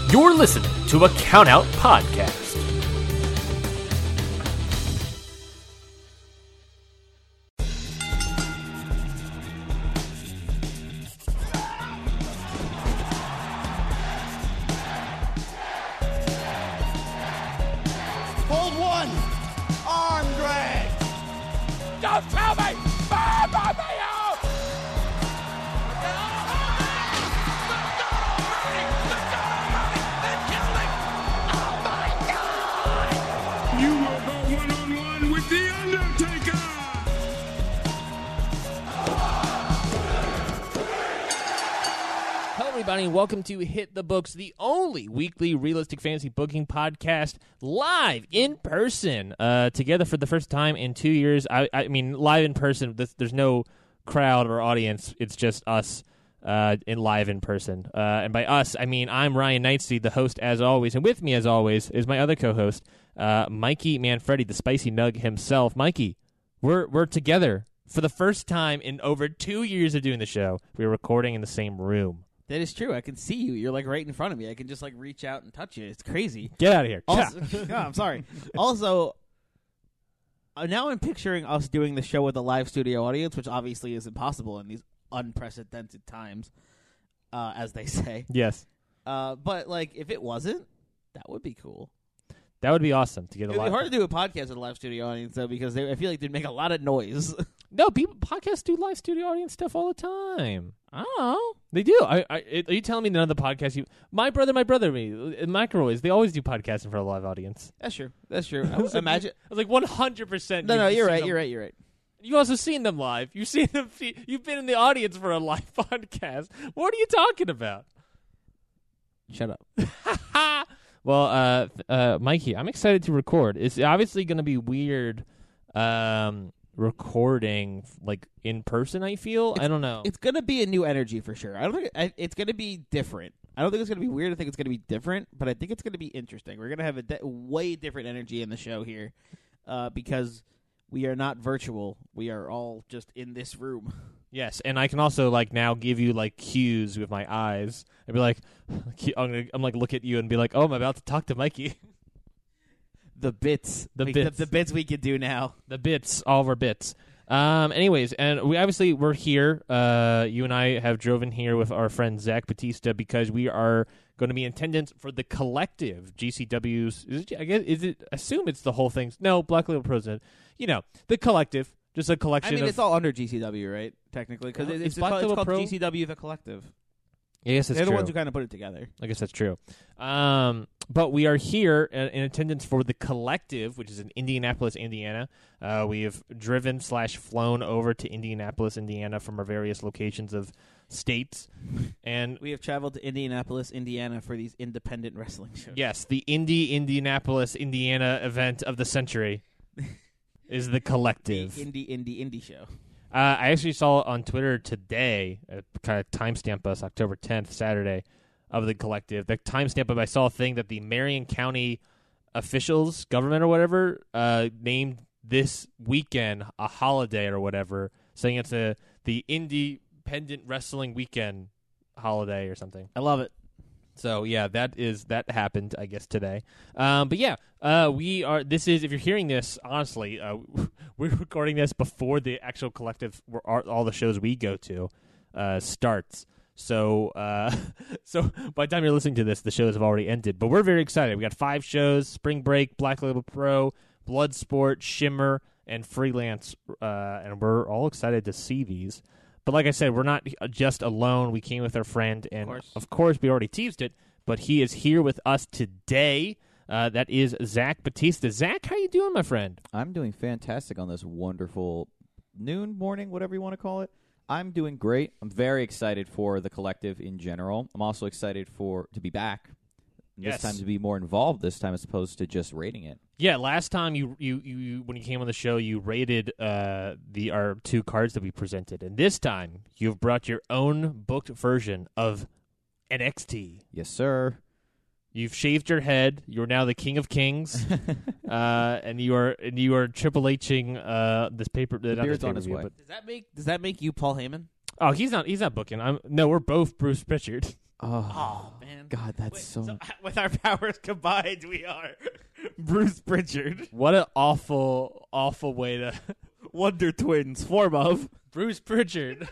You're listening to a Countout Podcast. Hold one. Arm drag. Don't tell me! Bam! Bam! Bam! You will go one-on-one with The Undertaker! Hello, everybody, and welcome to Hit the Books, the only weekly realistic fantasy booking podcast live in person. Together for the first time in 2 years. I mean, live in person. There's no crowd or audience. It's just us live in person. And by us, I mean I'm Ryan Knightseed, the host as always, and with me as always is my other co-host, Mikey Manfredi, the Spicy Nug himself. Mikey, we're together for the first time in over 2 years of doing the show. We're recording in the same room. That is true. I can see you. You're like right in front of me. I can just like reach out and touch you. It's crazy. Get out of here. Also, no, I'm sorry. Also, now I'm picturing us doing the show with a live studio audience, which obviously is impossible in these unprecedented times, as they say. Yes. But like, if it wasn't, that would be cool. That would be awesome to get a It'd live. be hard to do a podcast with a live studio audience though, because I feel like they'd make a lot of noise. No, podcasts do live studio audience stuff all the time. Oh, They do. Are you telling me none of the podcasts my brother, me, Microwaves, they always do podcasting in front of a live audience. that's true. That's true. Imagine. I was like 100%. No, you're right. You're right. You're right. You've also seen them live. You've seen them. You've been in the audience for a live podcast. What are you talking about? Shut up. Well, Mikey, I'm excited to record. It's obviously going to be weird recording like in person, I feel. I don't know. It's going to be a new energy for sure. I don't think it's going to be different. I don't think it's going to be weird. I think it's going to be different, but I think it's going to be interesting. We're going to have a way different energy in the show here because we are not virtual. We are all just in this room. Yes, and I can also like now give you like cues with my eyes. I'd be like, I'm like look at you and be like, oh, I'm about to talk to Mikey. The bits we could do now. The bits, all of our bits. Anyways, and we're here. You and I have driven here with our friend Zach Batista because we are going to be in attendance for the collective GCW's. Assume it's the whole thing. No, Black Label President. You know, the collective, just a collection. I mean, of, it's all under GCW, right? Technically, because it's called GCW the Collective. I guess that's They're true. the ones who kind of put it together. I guess that's true. But we are here in attendance for the collective, which is in Indianapolis, Indiana. We have driven / flown over to Indianapolis, Indiana from our various locations of states. And We have traveled to Indianapolis, Indiana for these independent wrestling shows. yes, the Indianapolis, Indiana event of the century is the collective. The indie show. I actually saw on Twitter today, kind of timestamp us, October 10th, Saturday, of the collective. The timestamp of I saw a thing that the Marion County officials, government or whatever, named this weekend a holiday or whatever, saying it's the Independent Wrestling Weekend holiday or something. I love it. So yeah, that happened, I guess, today. But yeah, this is, if you're hearing this, honestly, we're recording this before the actual collective, all the shows we go to, starts. So so by the time you're listening to this, the shows have already ended. But we're very excited. We got 5 shows: Spring Break, Black Label Pro, Bloodsport, Shimmer, and Freelance. And we're all excited to see these. But like I said, we're not just alone. We came with our friend, and of course, we already teased it, but he is here with us today. That is Zach Batista. Zach, how you doing, my friend? I'm doing fantastic on this wonderful morning, whatever you want to call it. I'm doing great. I'm very excited for the collective in general. I'm also excited to be back. Yes. This time to be more involved this time as opposed to just rating it. Yeah, last time you when you came on the show, you rated our 2 cards that we presented, and this time you've brought your own booked version of NXT. Yes, sir. You've shaved your head. You're now the King of Kings, and you are Triple H-ing this paper. The beard's on his way. Does that make you Paul Heyman? Oh, he's not booking. No, we're both Bruce Pritchard. Oh man, God, that's so with our powers combined, we are Bruce Pritchard, What an awful, awful way to Wonder Twins, form of. Bruce Pritchard.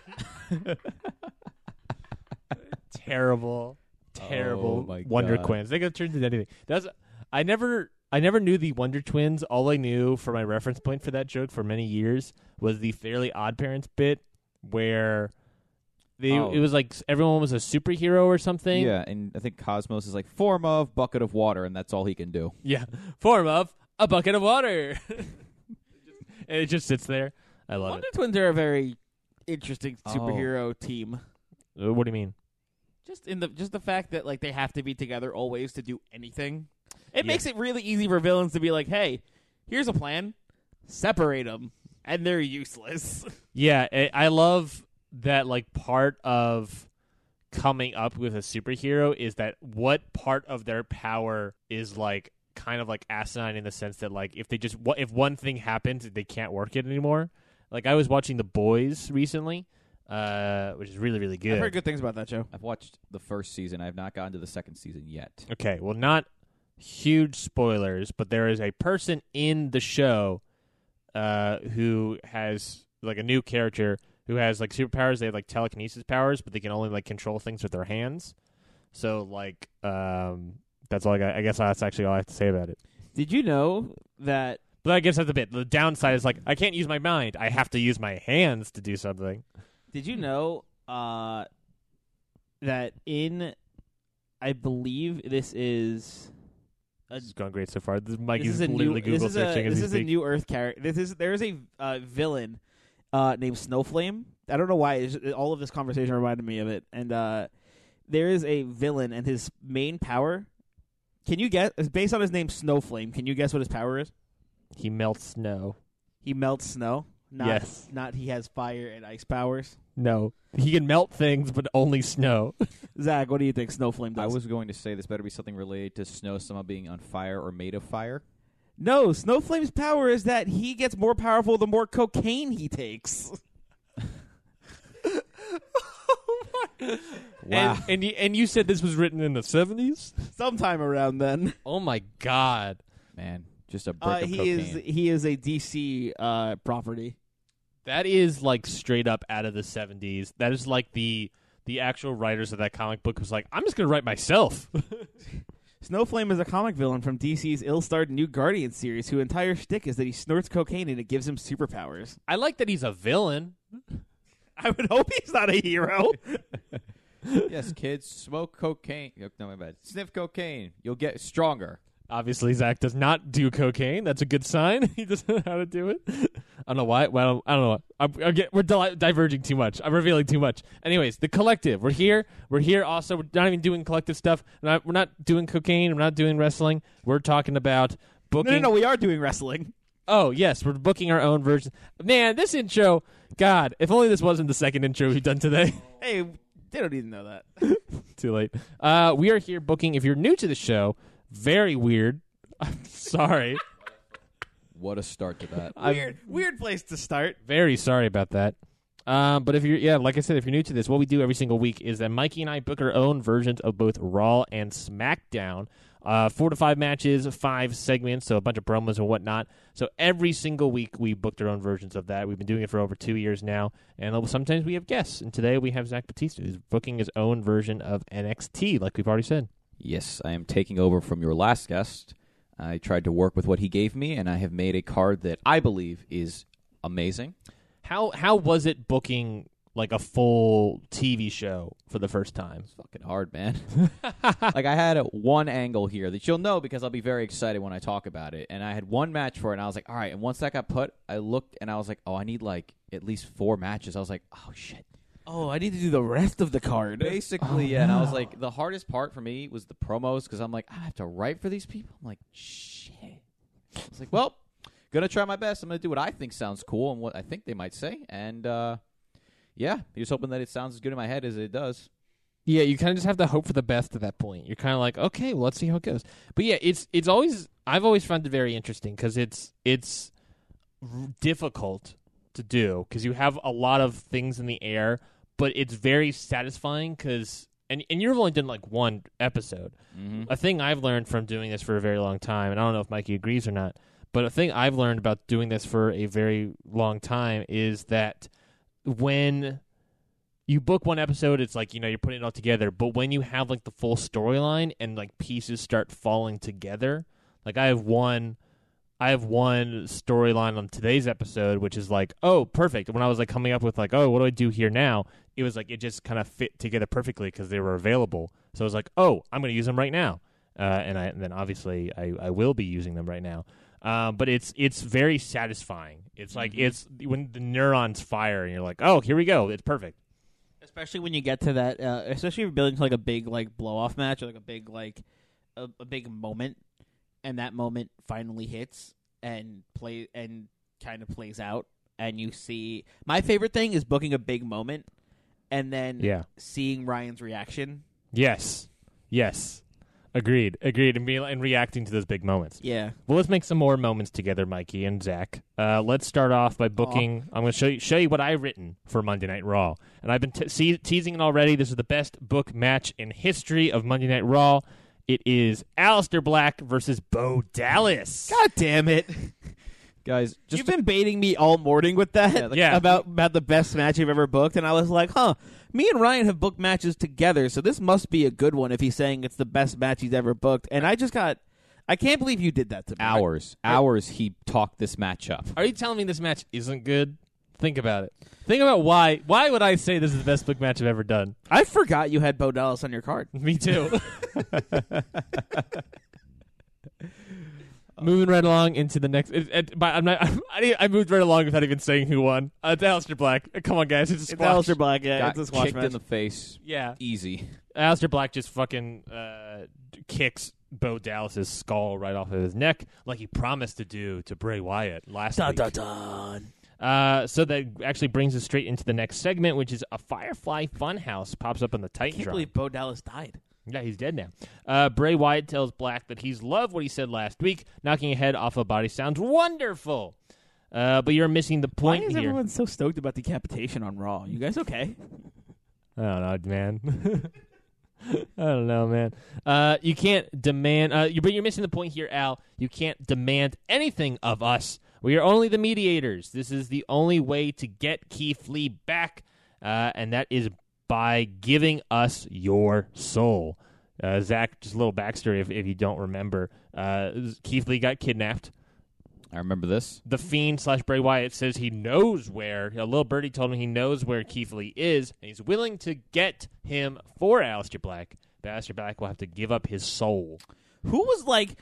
Terrible, Oh, my Wonder God. Twins. They could have turned into anything. I never knew the Wonder Twins. All I knew for my reference point for that joke for many years was the Fairly Odd Parents bit where it was like everyone was a superhero or something. Yeah, and I think Cosmos is like form of bucket of water, and that's all he can do. Yeah, form of a bucket of water. And it just sits there. I love Wonder Twins are a very interesting Oh. superhero team. it. What do you mean? Just the fact that like they have to be together always to do anything. It Yeah. makes it really easy for villains to be like, "Hey, here's a plan. Separate them." And they're useless. Yeah, I love that. Like part of coming up with a superhero is that what part of their power is like kind of like asinine in the sense that like if one thing happens they can't work it anymore. Like I was watching The Boys recently, which is really really good. I've heard good things about that show. I've watched the first season. I have not gotten to the second season yet. Okay, well, not huge spoilers, but there is a person in the show who has like a new character who has like superpowers. They have like telekinesis powers, but they can only like control things with their hands. So like that's all I guess that's actually all I have to say about it. Did you know that? But I guess that's a bit. The downside is like I can't use my mind. I have to use my hands to do something. Did you know that in? I believe this is. This has gone great so far. Mike This is is a literally new. Google searching as This we is a speak. new Earth character. There is a villain named Snowflame. I don't know why. All of this conversation reminded me of it. And there is a villain, and his main power. Can you guess? It's based on his name, Snowflame. Can you guess what his power is? He melts snow. He melts snow. Yes. Not he has fire and ice powers. No, he can melt things, but only snow. Zach, what do you think Snowflame does? I was going to say this better be something related to snow somehow being on fire or made of fire. No, Snowflame's power is that he gets more powerful the more cocaine he takes. Wow. And you said this was written in the 70s? Sometime around then. Oh my god. Man, just a brick of He cocaine. is a DC property. That is like straight up out of the 70s. That is like the actual writers of that comic book was like, I'm just going to write myself. Snowflame is a comic villain from DC's ill-starred New Guardian series whose entire shtick is that he snorts cocaine and it gives him superpowers. I like that he's a villain. I would hope he's not a hero. Yes, kids, smoke cocaine. No, my bad. Sniff cocaine. You'll get stronger. Obviously, Zach does not do cocaine. That's a good sign. He doesn't know how to do it. I don't know why. Well, I don't know. We're diverging too much. I'm revealing too much. Anyways, the collective. We're here. We're here also. We're not even doing collective stuff. We're not doing cocaine. We're not doing wrestling. We're talking about booking. No, we are doing wrestling. Oh, yes. We're booking our own version. Man, this intro. God, if only this wasn't the second intro we've done today. Hey, they don't even know that. Too late. We are here booking. If you're new to the show, very weird. I'm sorry. What a start to that. Weird place to start. Very sorry about that. But if you're, like I said, if you're new to this, what we do every single week is that Mikey and I book our own versions of both Raw and SmackDown. 4 to 5 matches, 5 segments, so a bunch of promos and whatnot. So every single week we booked our own versions of that. We've been doing it for over 2 years now, and sometimes we have guests. And today we have Zach Batista, who's booking his own version of NXT, like we've already said. Yes, I am taking over from your last guest. I tried to work with what he gave me, and I have made a card that I believe is amazing. How was it booking like a full TV show for the first time? It's fucking hard, man. Like, I had one angle here that you'll know because I'll be very excited when I talk about it. And I had one match for it, and I was like, all right. And once that got put, I looked, and I was like, oh, I need, like, at least 4 matches. I was like, oh, shit. Oh, I need to do the rest of the card. Basically, yeah. And I was like, the hardest part for me was the promos because I'm like, I have to write for these people? I'm like, shit. I was like, well, gonna try my best. I'm gonna do what I think sounds cool and what I think they might say. And, yeah, just hoping that it sounds as good in my head as it does. Yeah, you kind of just have to hope for the best at that point. You're kind of like, okay, well, let's see how it goes. But yeah, it's always, I've always found it very interesting because it's difficult to do because you have a lot of things in the air, but it's very satisfying because and you've only done like one episode. A thing I've learned from doing this for a very long time, and I don't know if Mikey agrees or not, but a thing I've learned about doing this for a very long time is that when you book one episode, it's like, you're putting it all together. But when you have like the full storyline and like pieces start falling together, like I have one storyline on today's episode, which is like, oh, perfect. When I was like coming up with like, oh, what do I do here now? It was like, it just kind of fit together perfectly because they were available. So I was like, oh, I'm going to use them right now. And then obviously I will be using them right now. But it's very satisfying. It's like, it's when the neurons fire and you're like, oh, here we go. It's perfect. Especially when you get to that, especially if you're building to like a big like blow off match or like a big like a big moment, and that moment finally hits and kind of plays out, and you see. My favorite thing is booking a big moment and then seeing Ryan's reaction. Yes. Agreed, and reacting to those big moments. Yeah. Well, let's make some more moments together, Mikey and Zach. Let's start off by booking. I'm going to show you what I've written for Monday Night Raw, and I've been teasing it already. This is the best book match in history of Monday Night Raw. It is Aleister Black versus Bo Dallas. God damn it, Guys, you've been baiting me all morning with that. About the best match you've ever booked, and I was like, me and Ryan have booked matches together, so this must be a good one if he's saying it's the best match he's ever booked. And I can't believe you did that to me. Hours he talked this match up. Are you telling me this match isn't good? Think about it. Think about why. Why would I say this is the best book match I've ever done? I forgot you had Bo Dallas on your card. Me too. Moving right along into the next. I moved right along without even saying who won. It's Aleister Black. Come on, guys. It's a squash. It's Aleister Black. Yeah, Got it's a squash kicked match. in the face. Yeah. Easy. Aleister Black just fucking kicks Bo Dallas's skull right off of his neck like he promised to do to Bray Wyatt last week. So that actually brings us straight into the next segment, which is a Firefly Funhouse pops up on the Titantron. I can't believe Bo Dallas died. Yeah, he's dead now. Bray Wyatt tells Black that he's loved what he said last week. Knocking a head off a body sounds wonderful. But you're missing the point here. Why is everyone so stoked about decapitation on Raw? You guys okay? I don't know, man. I don't know, man. You can't demand... but you're missing the point here, Al. You can't demand anything of us. We are only the mediators. This is the only way to get Keith Lee back, and that is by giving us your soul. Zach, just a little backstory if you don't remember. Keith Lee got kidnapped. I remember this. The Fiend / Bray Wyatt says he knows where. A little birdie told him he knows where Keith Lee is, and he's willing to get him for Aleister Black. But Aleister Black will have to give up his soul. Who was like,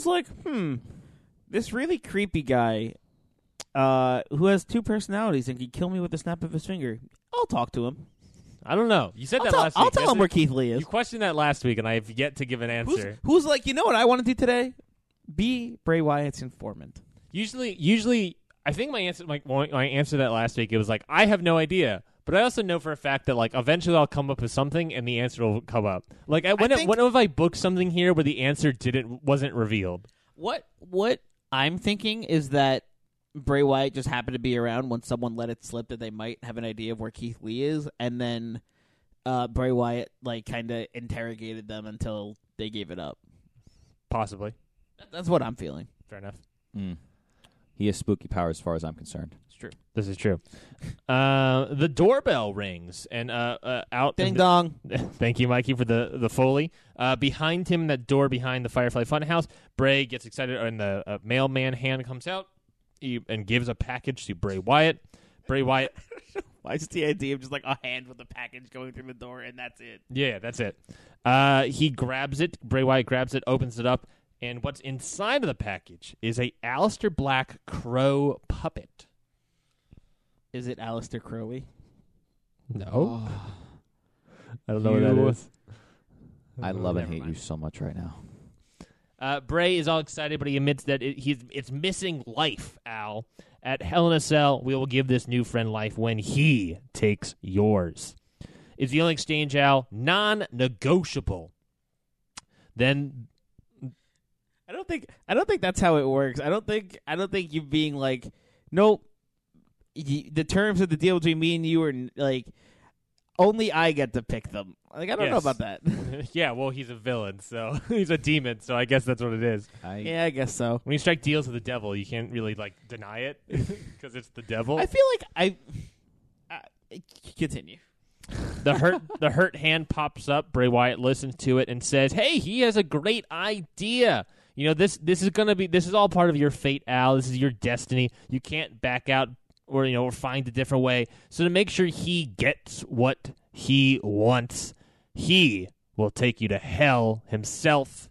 this really creepy guy who has two personalities and can kill me with the snap of his finger. I'll talk to him. I don't know. You said that last week. I'll tell him where Keith Lee is. You questioned that last week, and I have yet to give an answer. Who's like, you know what I want to do today? Be Bray Wyatt's informant. Usually, I think my answer to that last week, it was like, I have no idea. But I also know for a fact that, like, eventually I'll come up with something, and the answer will come up. Like, when have I booked something here where the answer wasn't revealed? What I'm thinking is that Bray Wyatt just happened to be around when someone let it slip that they might have an idea of where Keith Lee is, and then Bray Wyatt like kind of interrogated them until they gave it up. Possibly. That's what I'm feeling. Fair enough. He has spooky power as far as I'm concerned. It's true. This is true. The doorbell rings, and out... Ding dong. Thank you, Mikey, for the Foley. Behind him, that door behind the Firefly Funhouse, Bray gets excited, and the mailman hand comes out and gives a package to Bray Wyatt. Bray Wyatt... Why is the idea of just like a hand with a package going through the door, and that's it? Yeah, that's it. He grabs it. Bray Wyatt grabs it, opens it up, and what's inside of the package is a Aleister Black crow puppet. Is it Aleister Crowley? No. I don't know what that is. I love and hate you so much right now. Bray is all excited, but he admits that it's missing life, Al. At Hell in a Cell, we will give this new friend life when he takes yours. It's the only exchange, Al. Non-negotiable. Then... I don't think that's how it works. I don't think you being like, nope. The terms of the deal between me and you are like, only I get to pick them. Like, I don't know Yes. about that. Yeah, well, he's a villain, so he's a demon, so I guess that's what it is. Yeah, I guess so. When you strike deals with the devil, you can't really deny it because it's the devil. I feel like continue. The hurt hand pops up. Bray Wyatt listens to it and says, "Hey, he has a great idea. This is all part of your fate, Al. This is your destiny. You can't back out or find a different way. So to make sure he gets what he wants, he will take you to hell himself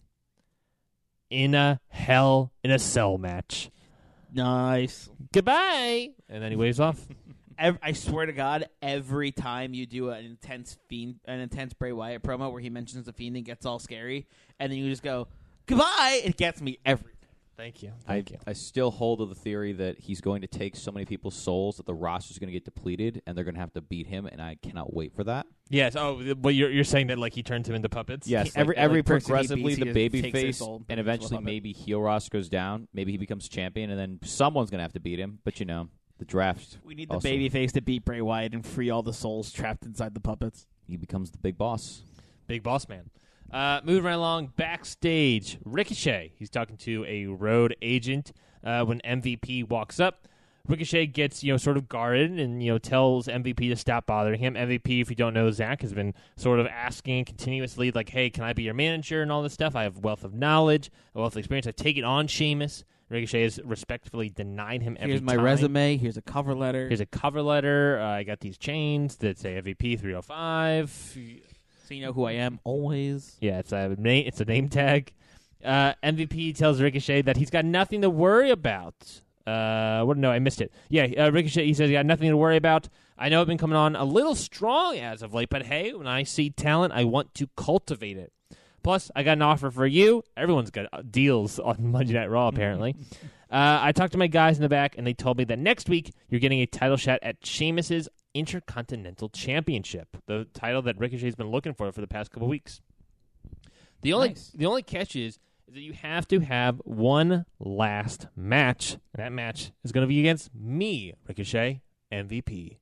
in a Hell in a Cell match. Nice. Goodbye." And then he waves off. I swear to God, every time you do an intense Bray Wyatt promo where he mentions the Fiend and gets all scary, and then you just go, goodbye, it gets me every time. Thank you. I still hold to the theory that he's going to take so many people's souls that the roster's going to get depleted, and they're going to have to beat him, and I cannot wait for that. Yes. Oh, but you're saying that he turns him into puppets? Yes, Every person he progressively beats, the he baby takes their face, soul, and puts eventually them up. maybe heel Ross goes down. Maybe he becomes champion, and then someone's going to have to beat him. But the draft. We need the also, babyface to beat Bray Wyatt and free all the souls trapped inside the puppets. He becomes the big boss. Big boss man. Moving right along, backstage, Ricochet. He's talking to a road agent when MVP walks up. Ricochet gets, sort of guarded and, tells MVP to stop bothering him. MVP, if you don't know, Zach, has been sort of asking continuously, hey, can I be your manager and all this stuff? I have a wealth of knowledge, a wealth of experience. I've taken on Sheamus. Ricochet has respectfully denied him every time. Here's my resume. Here's a cover letter. Here's a cover letter. I got these chains that say MVP 305. So you know who I am always. Yeah, it's a name tag. MVP tells Ricochet that he's got nothing to worry about. No, I missed it. Yeah, Ricochet, he says he got nothing to worry about. I know I've been coming on a little strong as of late, but hey, when I see talent, I want to cultivate it. Plus, I got an offer for you. Everyone's got deals on Monday Night Raw, apparently. I talked to my guys in the back, and they told me that next week you're getting a title shot at Sheamus's Intercontinental Championship, the title that Ricochet's been looking for the past couple weeks. The only catch is that you have to have one last match, and that match is going to be against me, Ricochet, MVP.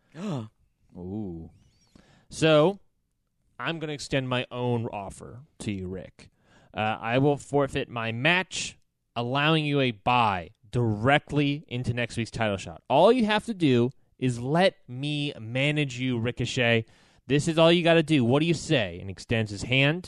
Ooh. So, I'm going to extend my own offer to you, Rick. I will forfeit my match, allowing you a bye directly into next week's title shot. All you have to do is let me manage you, Ricochet. This is all you got to do. What do you say? And he extends his hand.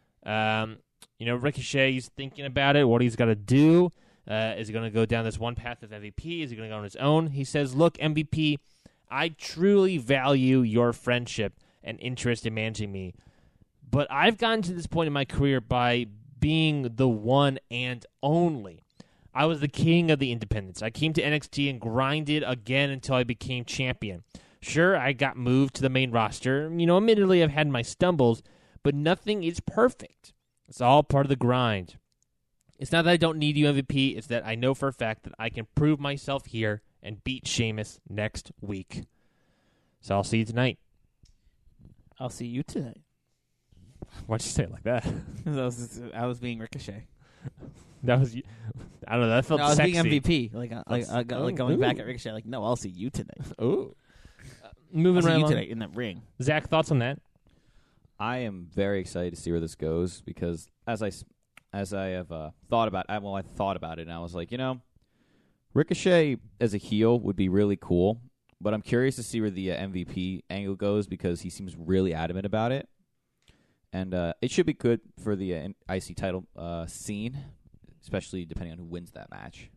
Ricochet's thinking about it, what he's got to do. Is he going to go down this one path of MVP? Is he going to go on his own? He says, look, MVP, I truly value your friendship and interest in managing me, but I've gotten to this point in my career by being the one and only. I was the king of the independents. I came to NXT and grinded again until I became champion. Sure, I got moved to the main roster. Admittedly, I've had my stumbles, but nothing is perfect. It's all part of the grind. It's not that I don't need you, MVP. It's that I know for a fact that I can prove myself here and beat Sheamus next week. So I'll see you tonight. I'll see you tonight. Why'd you say it like that? I was being Ricochet. That was, I don't know. That felt No, I was sexy. being MVP. Going back at Ricochet. No, I'll see you tonight. Ooh. I'll Moving see right you along. tonight in that ring. Zach, thoughts on that? I am very excited to see where this goes because as I have thought about it, and I was like, Ricochet as a heel would be really cool, but I'm curious to see where the MVP angle goes because he seems really adamant about it, and it should be good for the IC title scene, especially depending on who wins that match.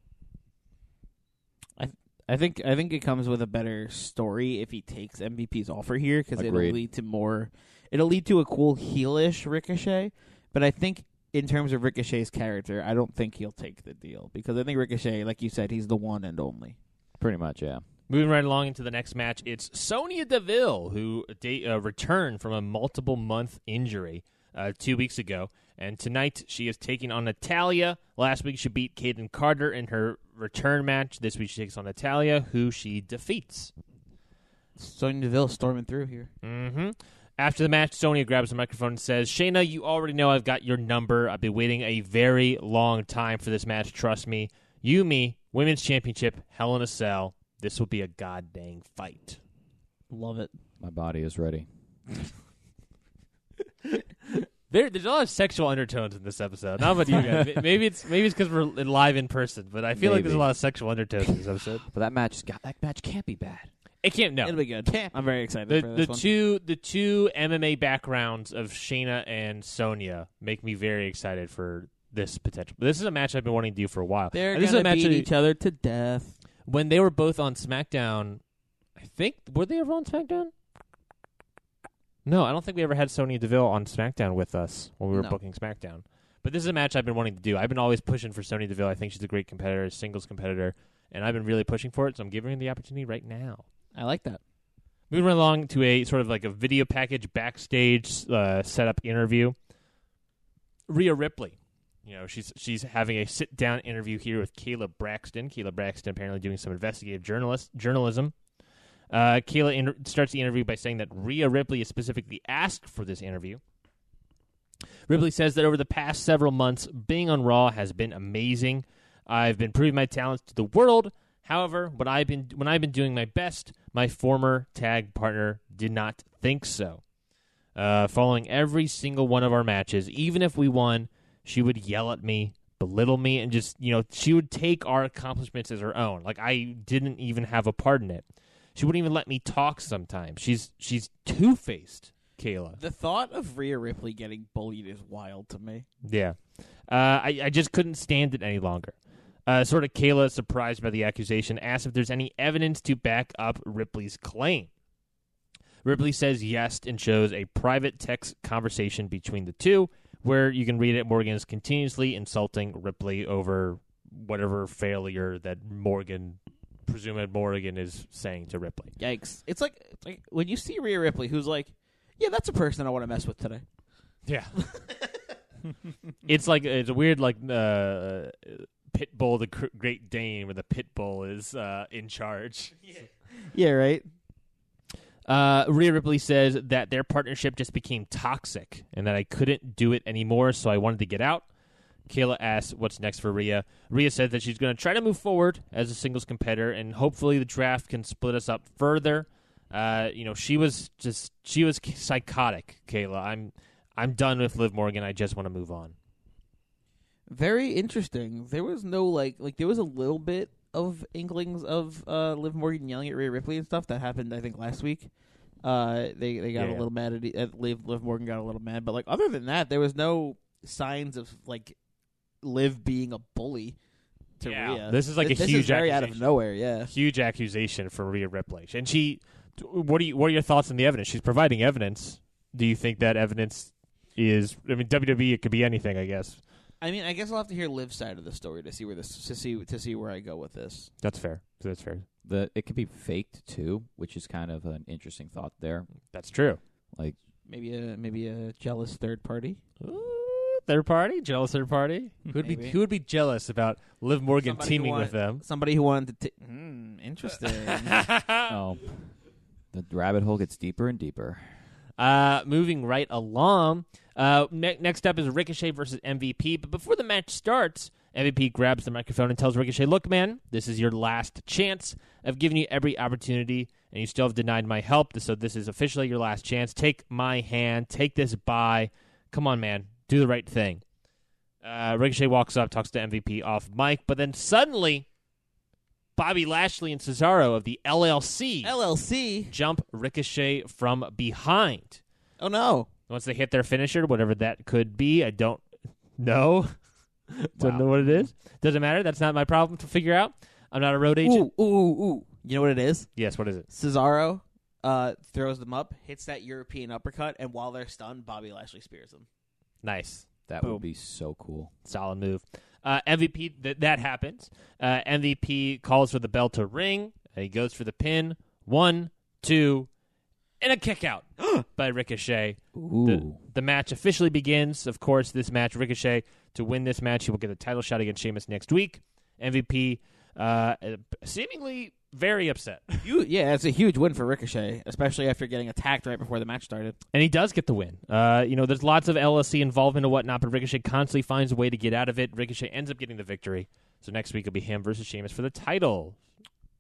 I think it comes with a better story if he takes MVP's offer here because it'll Agreed. lead to more. It'll lead to a cool heelish Ricochet, but I think in terms of Ricochet's character, I don't think he'll take the deal because I think Ricochet, like you said, he's the one and only. Pretty much, yeah. Moving right along into the next match, it's Sonya Deville, who returned from a multiple-month injury 2 weeks ago. And tonight, she is taking on Natalya. Last week, she beat Kaden Carter in her return match. This week, she takes on Natalya, who she defeats. Sonya Deville storming through here. Mm-hmm. After the match, Sonya grabs the microphone and says, Shayna, you already know I've got your number. I've been waiting a very long time for this match. Trust me. You, me, Women's Championship, Hell in a Cell. This will be a goddamn fight. Love it. My body is ready. There's a lot of sexual undertones in this episode. Not about you guys. Maybe it's because we're live in person, but I feel like there's a lot of sexual undertones in this episode. But that match can't be bad. It can't. No, It'll be good. I'm very excited for the this one. two MMA backgrounds of Shayna and Sonya make me very excited for this potential. This is a match I've been wanting to do for a while. They're This is a going to match beat each other to death. when they were both on SmackDown. I think were they ever on SmackDown? No, I don't think we ever had Sonya Deville on SmackDown with us when we were booking SmackDown. But this is a match I've been wanting to do. I've been always pushing for Sonya Deville. I think she's a great competitor, a singles competitor, and I've been really pushing for it, so I'm giving her the opportunity right now. I like that. Moving right along to a sort of like a video package backstage setup interview. Rhea Ripley. You know, she's having a sit-down interview here with Kayla Braxton. Kayla Braxton apparently doing some investigative journalism. Kayla starts the interview by saying that Rhea Ripley is specifically asked for this interview. Ripley says that over the past several months, being on Raw has been amazing. I've been proving my talents to the world. However, when I've been doing my best, my former tag partner did not think so. Following every single one of our matches, even if we won, she would yell at me, belittle me, and just, she would take our accomplishments as her own. Like I didn't even have a part in it. She wouldn't even let me talk sometimes. She's two-faced, Kayla. The thought of Rhea Ripley getting bullied is wild to me. Yeah. I just couldn't stand it any longer. Sort of Kayla, surprised by the accusation, asks if there's any evidence to back up Ripley's claim. Ripley says yes and shows a private text conversation between the two where you can read it. Morgan is continuously insulting Ripley over whatever failure that presumed Morgan is saying to Ripley. Yikes. It's like when you see Rhea Ripley, who's like, yeah, that's a person I want to mess with today. Yeah. It's a weird Pit Bull, the Great Dane, where the Pit Bull is in charge. Yeah, right? Rhea Ripley says that their partnership just became toxic and that I couldn't do it anymore, so I wanted to get out. Kayla asks what's next for Rhea. Rhea said that she's going to try to move forward as a singles competitor, and hopefully the draft can split us up further. She was psychotic, Kayla. I'm done with Liv Morgan. I just want to move on. Very interesting. There was no there was a little bit of inklings of Liv Morgan yelling at Rhea Ripley and stuff that happened, I think, last week. They got a little mad at Liv Morgan got a little mad, but other than that, there was no signs of Liv being a bully to Rhea. This is a huge is very accusation. Out of nowhere. Yeah, huge accusation from Rhea Ripley. And what are your thoughts on the evidence? She's providing evidence. Do you think that evidence is? I mean, WWE, it could be anything, I guess. I mean, I guess I'll have to hear Liv's side of the story to see where I go with this. That's fair. It could be faked too, which is kind of an interesting thought there. That's true. Maybe a jealous third party. Jealous third party. Who would be jealous about Liv Morgan teaming with them? Somebody who wanted to. Interesting. Oh, the rabbit hole gets deeper and deeper. Moving right along. Next up is Ricochet versus MVP. But before the match starts, MVP grabs the microphone and tells Ricochet, "Look, man, this is your last chance. I've given you every opportunity, and you still have denied my help. So this is officially your last chance. Take my hand. Take this bye. Come on, man. Do the right thing." Ricochet walks up, talks to MVP off mic, but then suddenly Bobby Lashley and Cesaro of the LLC jump Ricochet from behind. Oh, no. Once they hit their finisher, whatever that could be, I don't know. Don't know what it is. Doesn't matter. That's not my problem to figure out. I'm not a road agent. Ooh. You know what it is? Yes, what is it? Cesaro throws them up, hits that European uppercut, and while they're stunned, Bobby Lashley spears them. Nice. That would be so cool. Solid move. MVP, that happens. MVP calls for the bell to ring. He goes for the pin. 1, 2, and a kick out by Ricochet. The match officially begins. Of course, this match, Ricochet, to win this match, he will get a title shot against Sheamus next week. MVP seemingly very upset. It's a huge win for Ricochet, especially after getting attacked right before the match started. And he does get the win. There's lots of LLC involvement and whatnot, but Ricochet constantly finds a way to get out of it. Ricochet ends up getting the victory. So next week it'll be him versus Sheamus for the title.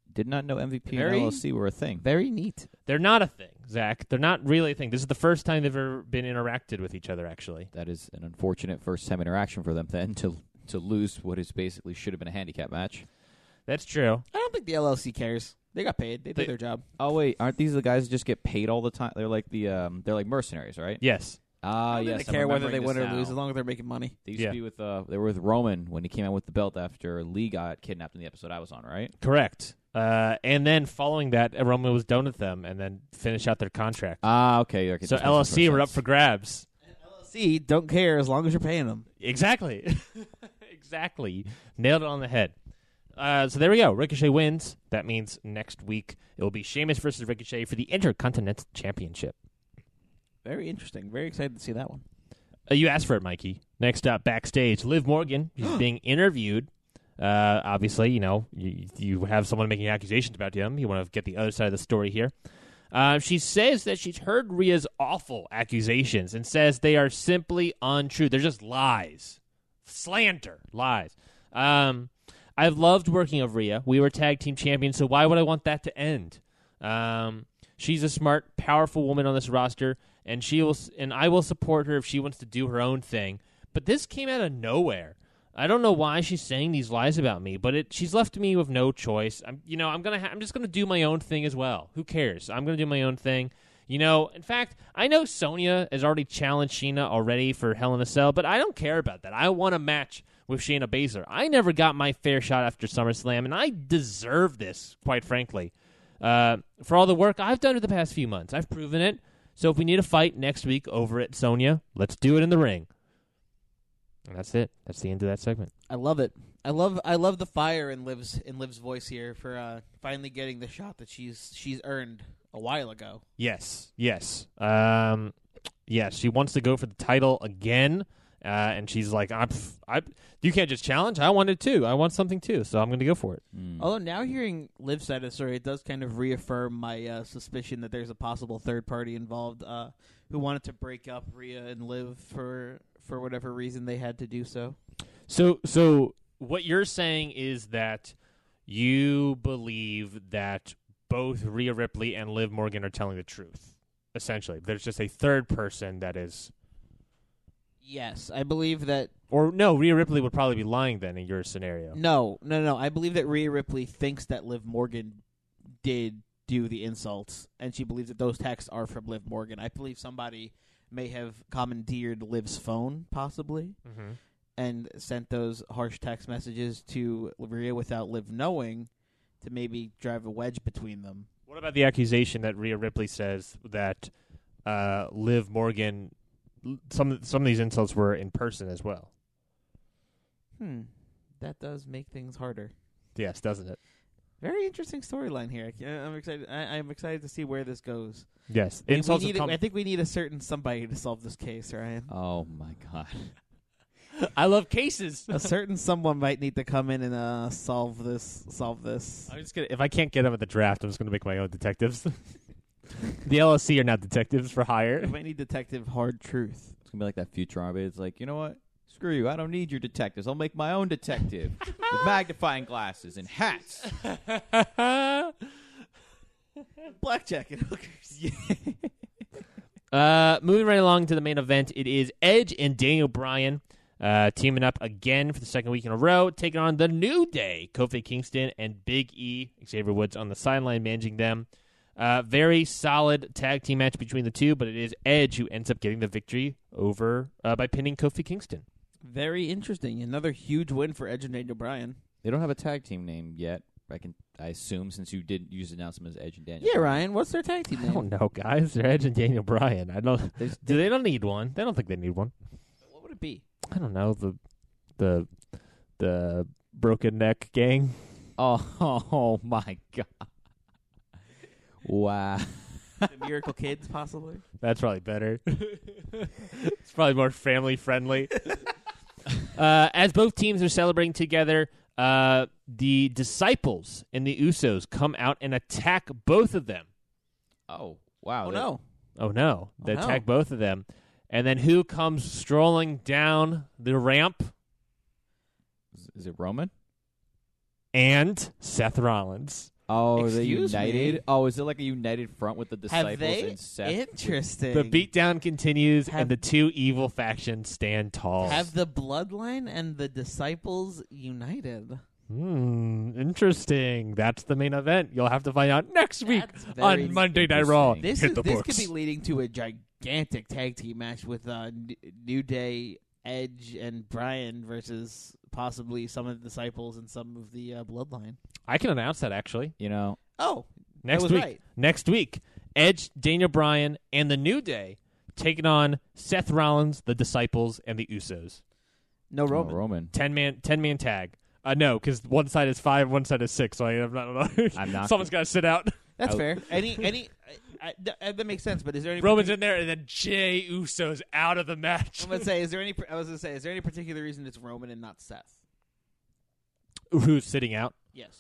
Did not know MVP Very- and LLC were a thing. Very neat. They're not a thing, Zach. They're not really a thing. This is the first time they've ever been interacted with each other, actually. That is an unfortunate first-time interaction for them then to lose what is basically should have been a handicap match. That's true. I don't think the LLC cares. They got paid. They did their job. Oh wait, aren't these the guys that just get paid all the time? They're like they're like mercenaries, right? Yes. Ah, I don't yes. think they care whether they win or now. lose as long as they're making money. They used Yeah. to be with they were with Roman when he came out with the belt after Lee got kidnapped in the episode I was on, right? Correct. And then following that, Roman was done with them and then finished out their contract. Ah, okay. So LLC were up for grabs. LLC don't care as long as you're paying them. Exactly. Exactly. Nailed it on the head. So there we go. Ricochet wins. That means next week it will be Sheamus versus Ricochet for the Intercontinental Championship. Very interesting. Very excited to see that one. You asked for it, Mikey. Next up, backstage, Liv Morgan. She's being interviewed. Obviously, you know, you have someone making accusations about him. You want to get the other side of the story here. She says that she's heard Rhea's awful accusations and says they are simply untrue. They're just lies. Slander. Lies. I've loved working with Rhea. We were tag team champions, so why would I want that to end? She's a smart, powerful woman on this roster, and I will support her if she wants to do her own thing. But this came out of nowhere. I don't know why she's saying these lies about me, but she's left me with no choice. I'm just gonna do my own thing as well. Who cares? I'm gonna do my own thing. You know, in fact, I know Sonya has already challenged Sheena already for Hell in a Cell, but I don't care about that. I want a match with Shayna Baszler. I never got my fair shot after SummerSlam, and I deserve this, quite frankly. For all the work I've done in the past few months, I've proven it. So if we need a fight next week over at Sonya, let's do it in the ring. And that's it. That's the end of that segment. I love it. I love the fire in Liv's voice here for finally getting the shot that she's earned a while ago. Yes. Yes. Yes, she wants to go for the title again. And she's like, you can't just challenge. I want it too. I want something too. So I'm going to go for it. Although now hearing Liv's side of the story, it does kind of reaffirm my suspicion that there's a possible third party involved who wanted to break up Rhea and Liv for whatever reason they had to do so. So what you're saying is that you believe that both Rhea Ripley and Liv Morgan are telling the truth. Essentially, there's just a third person that is. Yes, I believe that. Or no, Rhea Ripley would probably be lying then in your scenario. No. I believe that Rhea Ripley thinks that Liv Morgan did do the insults, and she believes that those texts are from Liv Morgan. I believe somebody may have commandeered Liv's phone, possibly, and sent those harsh text messages to Rhea without Liv knowing to maybe drive a wedge between them. What about the accusation that Rhea Ripley says that Liv Morgan, some of these insults were in person as well? That does make things harder. Yes, doesn't it? Very interesting storyline here. I'm excited. I'm excited to see where this goes. Yes, Insults. I think we need a certain somebody to solve this case, Ryan. Oh my god. I love cases. A certain someone might need to come in and solve this. I'm just gonna. If I can't get them at the draft, I'm just gonna make my own detectives. The LSC are not detectives for hire. We might need Detective Hard Truth. It's gonna be like that Futurama. It's like, you know what? Screw you. I don't need your detectives. I'll make my own detective with magnifying glasses and hats. Blackjack and hookers. Moving right along to the main event, it is Edge and Daniel Bryan teaming up again for the second week in a row, taking on the New Day, Kofi Kingston and Big E, Xavier Woods on the sideline managing them. Very solid tag team match between the two, but it is Edge who ends up getting the victory over by pinning Kofi Kingston. Very interesting. Another huge win for Edge and Daniel Bryan. They don't have a tag team name yet. I assume since you did use announce them as Edge and Daniel. Yeah, Ryan. What's their tag team I name? don't know, guys. They're Edge and Daniel Bryan. I don't. They don't need one. They don't think they need one. What would it be? I don't know. The Broken Neck Gang. Oh my god. Wow. The Miracle Kids, possibly. That's probably better. It's probably more family friendly. As both teams are celebrating together, the Disciples and the Usos come out and attack both of them. Oh wow. Oh, no. Oh, no. They no. attack both of them. And then who comes strolling down the ramp? Is it Roman? And Seth Rollins. Oh, are they Excuse united? me? Oh, is it like a united front with the disciples Have they? and Seth? Interesting. The beatdown continues, Have- and the two evil factions stand tall. Have the bloodline and the disciples united? Interesting. That's the main event. You'll have to find out next week That's very on Monday Night Raw. interesting. Hit the This books. could be leading to a gigantic tag team match with New Day, Edge, and Bryan versus possibly some of the disciples and some of the bloodline. I can announce that actually. You know, Oh, Next was week. right. Next week, Edge, Daniel Bryan, and the New Day taking on Seth Rollins, the Disciples, and the Usos. no Roman. Roman. 10-man tag. No, because one side is 5, one side is 6. So I'm not. Someone's got to sit out. That's fair. That makes sense. But is there any Roman's in there, and then Jey Uso's out of the match. I'm gonna say, is there any? I was gonna say, is there any particular reason it's Roman and not Seth? Who's sitting out? Yes.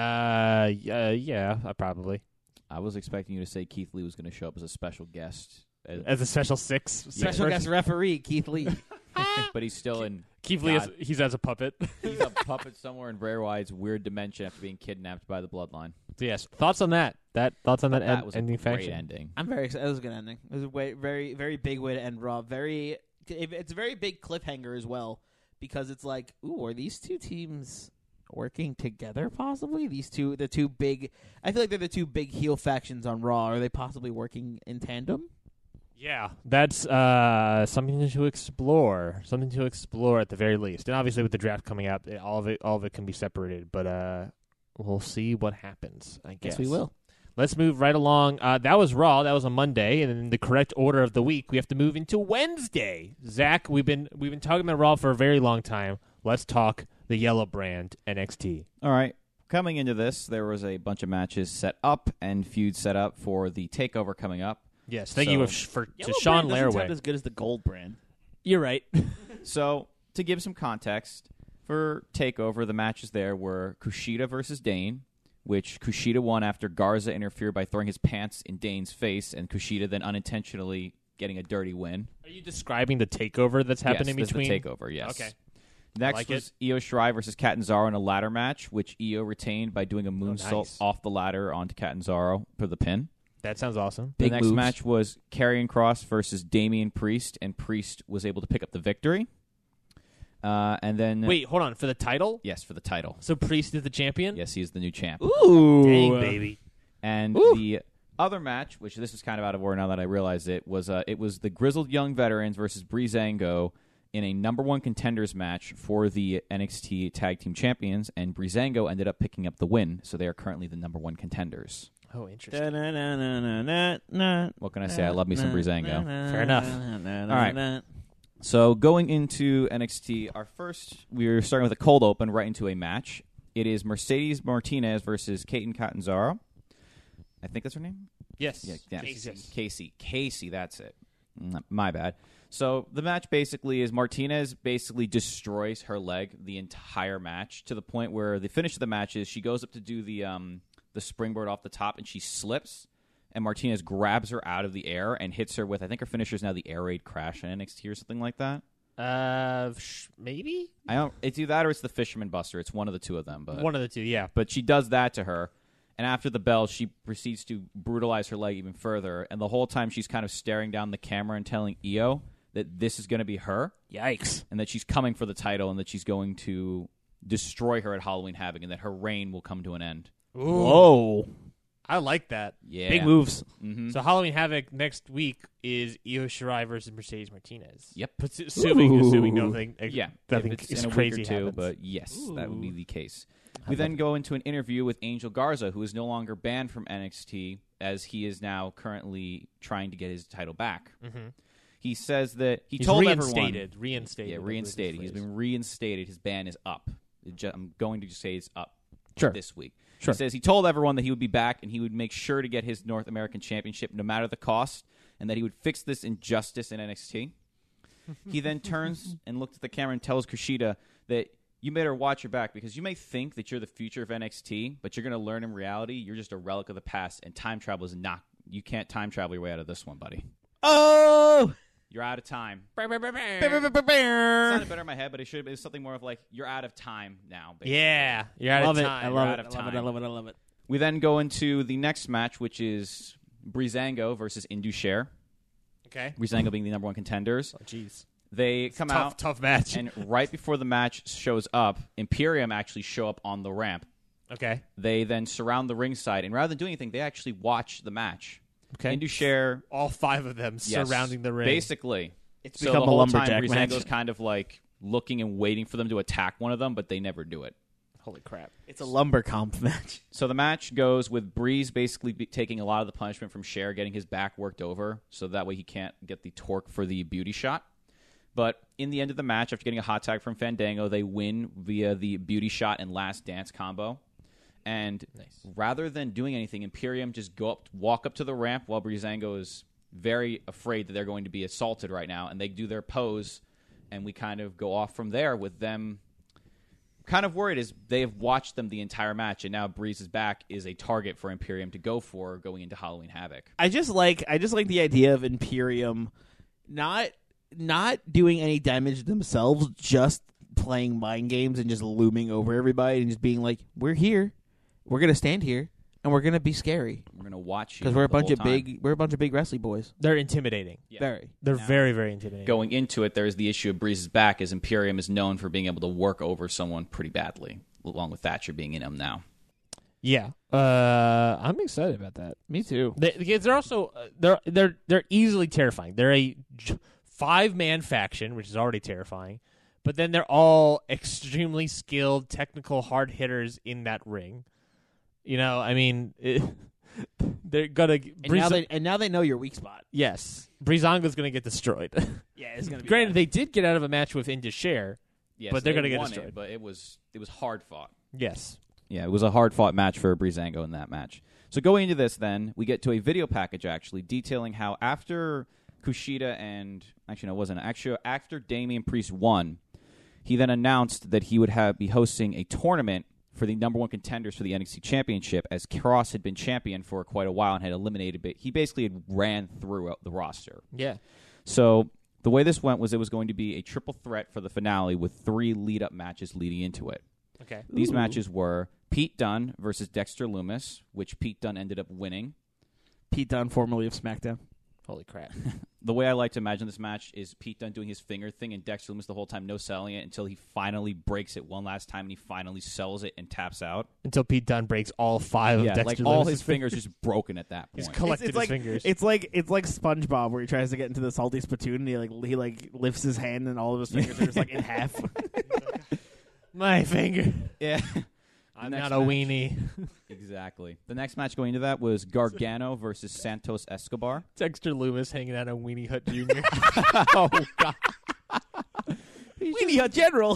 Yeah, probably I was expecting you to say Keith Lee was going to show up as a special guest, as a special six. Special guest referee Keith Lee. but he's still in. Keith Lee, God. he's as a puppet. He's a puppet somewhere in Bray Wyatt's weird dimension after being kidnapped by the Bloodline. So yes, thoughts on that? Thoughts on that, That was a ending great faction? ending. I'm very excited. It was a good ending. It was a very, very big way to end Raw. It's a very big cliffhanger as well because it's like, ooh, are these two teams working together? Possibly the two big. I feel like they're the two big heel factions on Raw. Are they possibly working in tandem? Yeah, that's something to explore. Something to explore at the very least. And obviously, with the draft coming up, all of it can be separated. But we'll see what happens. I guess Yes, we will. Let's move right along. That was Raw. That was on Monday, and in the correct order of the week, we have to move into Wednesday. Zach, we've been talking about Raw for a very long time. Let's talk the yellow brand NXT. All right. Coming into this, there was a bunch of matches set up and feuds set up for the takeover coming up. Yes, thank So- you to Sean Brand doesn't Laraway. sound as good as the gold brand. You're right. So, to give some context, for TakeOver, the matches there were Kushida versus Dane, which Kushida won after Garza interfered by throwing his pants in Dane's face, and Kushida then unintentionally getting a dirty win. Are you describing the takeover that's happening yes, between? This is the TakeOver, yes. Okay. Next like was Io Shirai versus Catanzaro in a ladder match, which Io retained by doing a moonsault nice. off the ladder onto Catanzaro for the pin. That sounds awesome. The Big next moves. match was Karrion Kross versus Damian Priest, and Priest was able to pick up the victory. And then Wait, hold on. For the title? yes, for the title. So Priest is the champion? Yes, he is the new champ. Ooh, Dang, baby. And the other match, which this is kind of out of order now that I realize it was the Grizzled Young Veterans versus Breezango in a number one contenders match for the NXT Tag Team Champions, and Breezango ended up picking up the win, so they are currently the number one contenders. Oh, interesting. What can I say? I love me some Breezango. Fair enough. All right. So going into NXT, we're starting with a cold open right into a match. It is Mercedes Martinez versus Katen Catanzaro. I think that's her name? Yes. Yeah, Casey. Casey, that's it. My bad. So the match basically is Martinez basically destroys her leg the entire match to the point where the finish of the match is she goes up to do the springboard off the top and she slips, and Martinez grabs her out of the air and hits her with, I think her finisher is now the Air Raid Crash in NXT or something like that. Maybe? It's either that or it's the Fisherman Buster. It's one of the two of them. But One of the two, yeah. But she does that to her, and after the bell, she proceeds to brutalize her leg even further. And the whole time, she's kind of staring down the camera and telling Io that this is going to be her, Yikes. and that she's coming for the title, and that she's going to destroy her at Halloween Havoc, and that her reign will come to an end. Ooh. Whoa. I like that. Yeah, Big moves. Mm-hmm. So Halloween Havoc next week is Io Shirai versus Mercedes Martinez. Yep. Assuming nothing, Yeah, nothing if it's is in a crazy week or two, happens. but yes, that would be the case. We then go into an interview with Angel Garza, who is no longer banned from NXT, as he is now currently trying to get his title back. Mm-hmm. He says that He's told reinstated. everyone, Reinstated. yeah, I believe reinstated. is the He's phrase. been reinstated. His ban is up. I'm going to just say it's up. Sure. This week. Sure. He says he told everyone that he would be back and he would make sure to get his North American Championship no matter the cost, and that he would fix this injustice in NXT. He then turns and looks at the camera and tells Kushida that you better watch your back because you may think that you're the future of NXT, but you're going to learn in reality you're just a relic of the past, and time travel is not. You can't time travel your way out of this one, buddy. Oh! You're out of time. Sounded It sounded better in my head, but it was something more of like you're out of time now. Basically. Yeah. You're out Love of it. time. I You're love out it. of I love it. time. I love it. I love it. We then go into the next match, which is Breezango versus Indusher. Okay. Breezango being the number one contenders. Oh, jeez. They come out. Tough match. And right before the match shows up, Imperium actually show up on the ramp. Okay. They then surround the ringside, and rather than doing anything, they actually watch the match. Okay. Indusher, All 5 of them surrounding the ring. Basically. It's So become the a whole lumberjack time, match. Breezango's kind of like looking and waiting for them to attack one of them, but they never do it. Holy crap. It's a lumber comp match. So the match goes with Breeze basically taking a lot of the punishment from Cher, getting his back worked over, so that way he can't get the torque for the beauty shot. But in the end of the match, after getting a hot tag from Fandango, they win via the beauty shot and last dance combo. And rather than doing anything, Imperium just walk up to the ramp while Breezango is very afraid that they're going to be assaulted right now, and they do their pose, and we kind of go off from there with them. Kind of worried is they have watched them the entire match, and now Breeze's back is a target for Imperium to go for going into Halloween Havoc. I just like the idea of Imperium not doing any damage themselves, just playing mind games and just looming over everybody and just being like, "We're here, we're gonna stand here, and we're gonna be scary We're going to watch you because we're a the bunch whole of time." we're a bunch of big wrestling boys." They're intimidating. Yeah. Very. They're very, very intimidating. Going into it, there's the issue of Breeze's back, as Imperium is known for being able to work over someone pretty badly, along with Thatcher being in him now. Yeah. I'm excited about that. Me too. Because they're also they're easily terrifying. They're a 5-man faction, which is already terrifying. But then they're all extremely skilled, technical hard hitters in that ring. You know, I mean, they're gonna. And now they know your weak spot. Yes, Breezango's gonna get destroyed. Yeah, it's gonna be Granted, they did get out of a match with Indusher. Yes, But they're they gonna get won destroyed. it, but it was hard fought. Yes. Yeah, it was a hard-fought match for Breezango in that match. So going into this, then, we get to a video package, actually, detailing how after Kushida and... Actually, no, it wasn't. Actually, after Damian Priest won, he then announced that he would be hosting a tournament for the number one contenders for the NXT Championship, as Cross had been champion for quite a while and had eliminated... He basically had ran through the roster. Yeah. So the way this went was it was going to be a triple threat for the finale with 3 lead-up matches leading into it. Okay. These matches were Pete Dunne versus Dexter Lumis, which Pete Dunne ended up winning. Pete Dunne, formerly of SmackDown. Holy crap. The way I like to imagine this match is Pete Dunne doing his finger thing and Dexter Lumis the whole time no selling it until he finally breaks it one last time and he finally sells it and taps out. Until Pete Dunne breaks all 5 of Dexter like all Lumis's his fingers just broken at that He's point. collected It's his like fingers. it's like SpongeBob where he tries to get into the salty spittoon and he lifts his hand and all of his fingers are just like in half. My finger. Yeah. I'm next not a match. weenie. Exactly. The next match going into that was Gargano versus Santos Escobar. Dexter Lumis hanging out on Weenie Hut Jr. Oh, God. Weenie Hut General.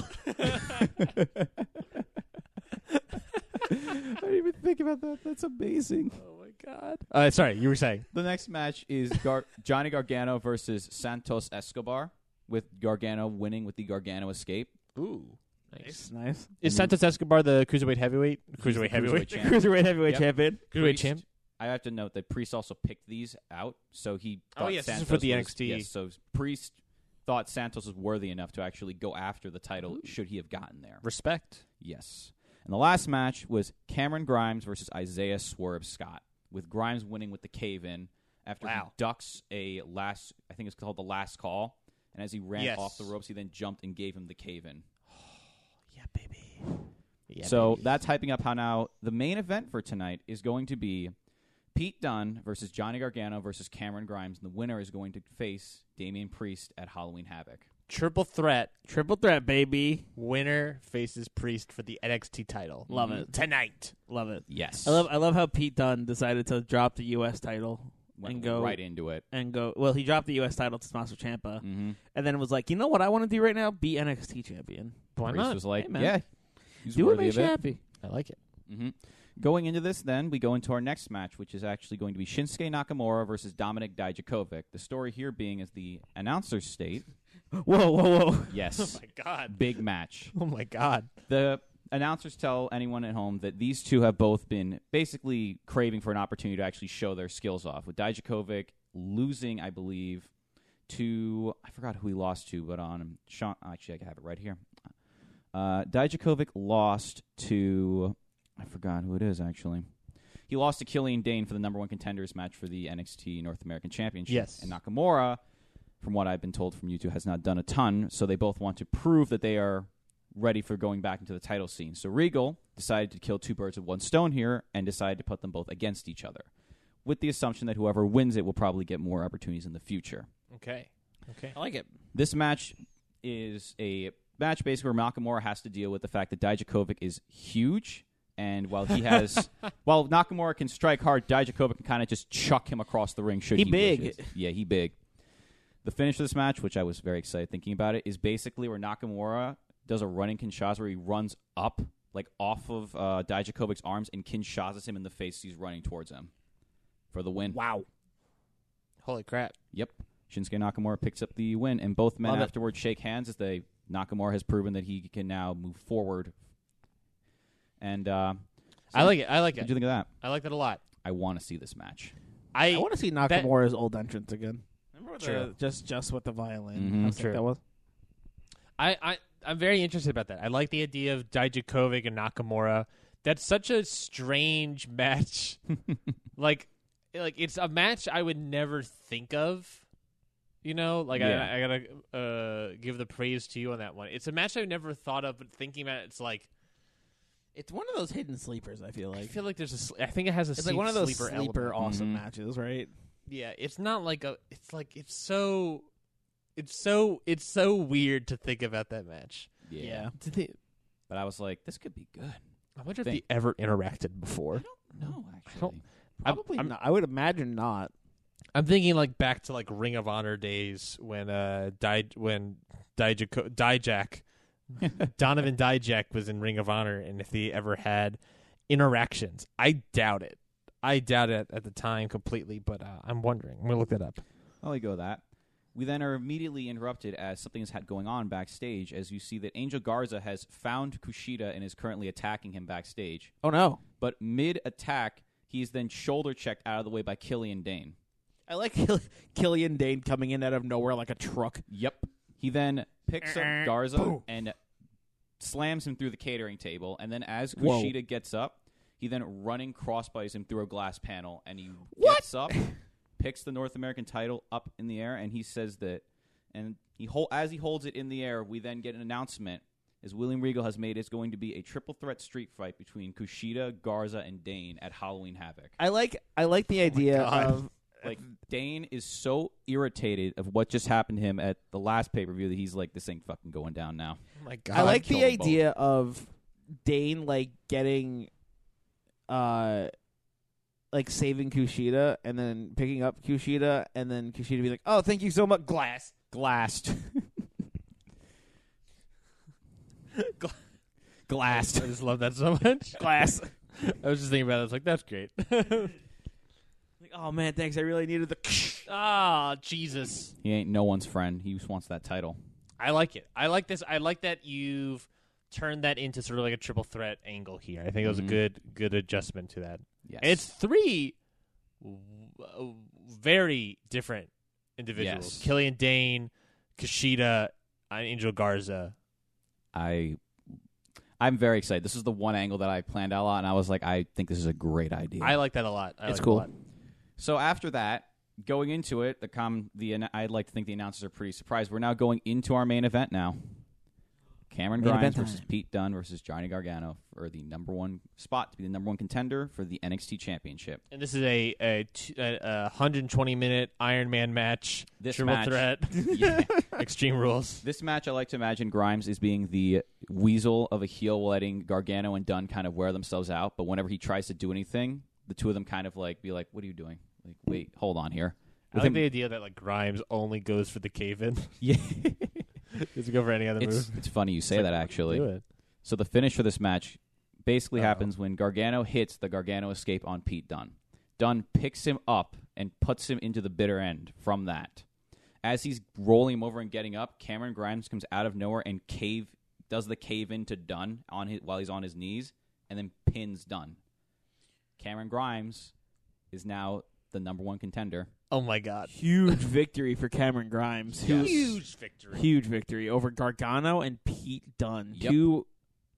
I didn't even think about that. That's amazing. Oh, my God. Sorry, you were saying. The next match is Johnny Gargano versus Santos Escobar, with Gargano winning with the Gargano escape. Ooh. Nice. Is Santos Escobar the cruiserweight heavyweight? Cruiserweight heavyweight. champ. Cruiserweight heavyweight Yep. champion. Cruiserweight Priest- champ. I have to note that Priest also picked these out, so he Oh, thought yes, this is Santos for the was- NXT. Yes, so Priest thought Santos was worthy enough to actually go after the title should he have gotten there. Respect. Yes. And the last match was Cameron Grimes versus Isaiah Swerve Scott, with Grimes winning with the cave-in after he ducks I think it's called the last call, and as he ran Yes. off the ropes, he then jumped and gave him the cave-in. Yeah, baby. Yeah, So baby. that's hyping up how now the main event for tonight is going to be Pete Dunne versus Johnny Gargano versus Cameron Grimes, and the winner is going to face Damian Priest at Halloween Havoc. Triple threat. Triple threat, baby. Winner faces Priest for the NXT title. Love it. Tonight. Love it. Yes. I love how Pete Dunne decided to drop the U.S. title Went and go right into it. Well, he dropped the U.S. title to Tommaso Ciampa, and then was like, you know what I want to do right now? Be NXT champion. Why Priest not? was like, Hey, man. yeah, he's Do what worthy makes of you it. happy. I like it. Going into this, then, we go into our next match, which is actually going to be Shinsuke Nakamura versus Dominik Dijakovic. The story here being, as the announcers state, Whoa. yes, Oh, my God. big match. Oh, my God. The announcers tell anyone at home that these two have both been basically craving for an opportunity to actually show their skills off, with Dijakovic losing, I believe, to, I forgot who he lost to, but on Sean, actually, I have it right here. Dijakovic lost to, I forgot who it is, actually. He lost to Killian Dane for the number 1 contenders match for the NXT North American Championship. Yes. And Nakamura, from what I've been told from you two, has not done a ton, so they both want to prove that they are ready for going back into the title scene. So Regal decided to kill 2 birds with 1 stone here and decided to put them both against each other, with the assumption that whoever wins it will probably get more opportunities in the future. Okay. I like it. This match is a match basically where Nakamura has to deal with the fact that Dijakovic is huge, and while he has, while Nakamura can strike hard, Dijakovic can kind of just chuck him across the ring. Should he big. wishes. Yeah, he big. The finish of this match, which I was very excited thinking about it, is basically where Nakamura does a running Kinshasa where he runs up, like off of Dijakovic's arms, and Kinshasas him in the face as he's running towards him for the win. Wow. Holy crap. Yep. Shinsuke Nakamura picks up the win, and both men Love it. afterwards shake hands as Nakamura has proven that he can now move forward. And I like it. what did you think of that? I like that a lot. I want to see this match. I want to see Nakamura's old entrance again. Remember True. just with the violin? Mhm. How sick True. that was. I'm very interested about that. I like the idea of Dijakovic and Nakamura. That's such a strange match. like it's a match I would never think of. You know, like Yeah. I gotta give the praise to you on that one. It's a match I've never thought of, but thinking about it, it's like It's one of those hidden sleepers. I feel like I feel like there's I think it has a it's like one of those sleeper sleeper element. awesome Mhm. matches, right? Yeah, it's not like it's so weird to think about that match. Yeah. To think, But I was like, this could be good. I wonder if Think. they ever interacted before. No, actually. don't- Probably I'm- not. I would imagine not. I'm thinking like back to like Ring of Honor days when Dijak Donovan Dijak was in Ring of Honor, and if they ever had interactions. I doubt it. I doubt it at the time completely, but I'm wondering. I'm gonna look that up. I'll let go of that. We then are immediately interrupted as something is going on backstage, as you see that Angel Garza has found Kushida and is currently attacking him backstage. Oh no. But mid-attack, he is then shoulder-checked out of the way by Killian Dane. I like Killian Dane coming in out of nowhere like a truck. Yep. He then picks up Garza and slams him through the catering table, and then as Whoa. Kushida gets up, he then running crossbodies him through a glass panel, and he What? gets up, picks the North American title up in the air, and he says that, and as he holds it in the air, we then get an announcement, as William Regal has made it's going to be a triple threat street fight between Kushida, Garza, and Dane at Halloween Havoc. I like the idea God. of Like, Dane is so irritated of what just happened to him at the last pay-per-view that he's like, this ain't fucking going down now. Oh my God. I like kill the them both. idea of Dane like getting like saving Kushida and then picking up Kushida and then Kushida be like, "Oh, thank you so much." Glassed. Glassed. I just love that so much. Glass. I was just thinking about it. I was like, that's great. Like, oh man, thanks. I really needed the Ah, Jesus. He ain't no one's friend. He just wants that title. I like it. I like this. I like that you've turned that into sort of like a triple threat angle here. I think it was a good adjustment to that. Yes. It's three very different individuals. Yes. Killian Dane, Kushida, Angel Garza. I'm very excited. This is the one angle that I planned out a lot, and I was like, I think this is a great idea. I like that a lot. It's cool. So after that, going into it, I'd like to think the announcers are pretty surprised. We're now going into our main event now. Cameron Main Grimes event versus time. Pete Dunne versus Johnny Gargano for the number one spot to be the number one contender for the NXT Championship. And this is a 120-minute Iron Man match. This triple match- threat. Yeah. Extreme Rules. This match, I like to imagine Grimes is being the weasel of a heel, letting Gargano and Dunne kind of wear themselves out. But whenever he tries to do anything, the two of them kind of like be like, "What are you doing? Like, wait, hold on here." I With like him- the idea that like Grimes only goes for the cave-in. yeah, Doesn't go for any other move. it's funny you say It's that like, actually. do it. So the finish for this match basically Uh-oh. happens when Gargano hits the Gargano escape on Pete Dunne. Dunne picks him up and puts him into the bitter end from that. As he's rolling him over and getting up, Cameron Grimes comes out of nowhere and does the cave into Dunne while he's on his knees, and then pins Dunne. Cameron Grimes is now the number one contender. Oh my God. Huge victory for Cameron Grimes. Yes. Huge victory. Huge victory over Gargano and Pete Dunne. Yep. Two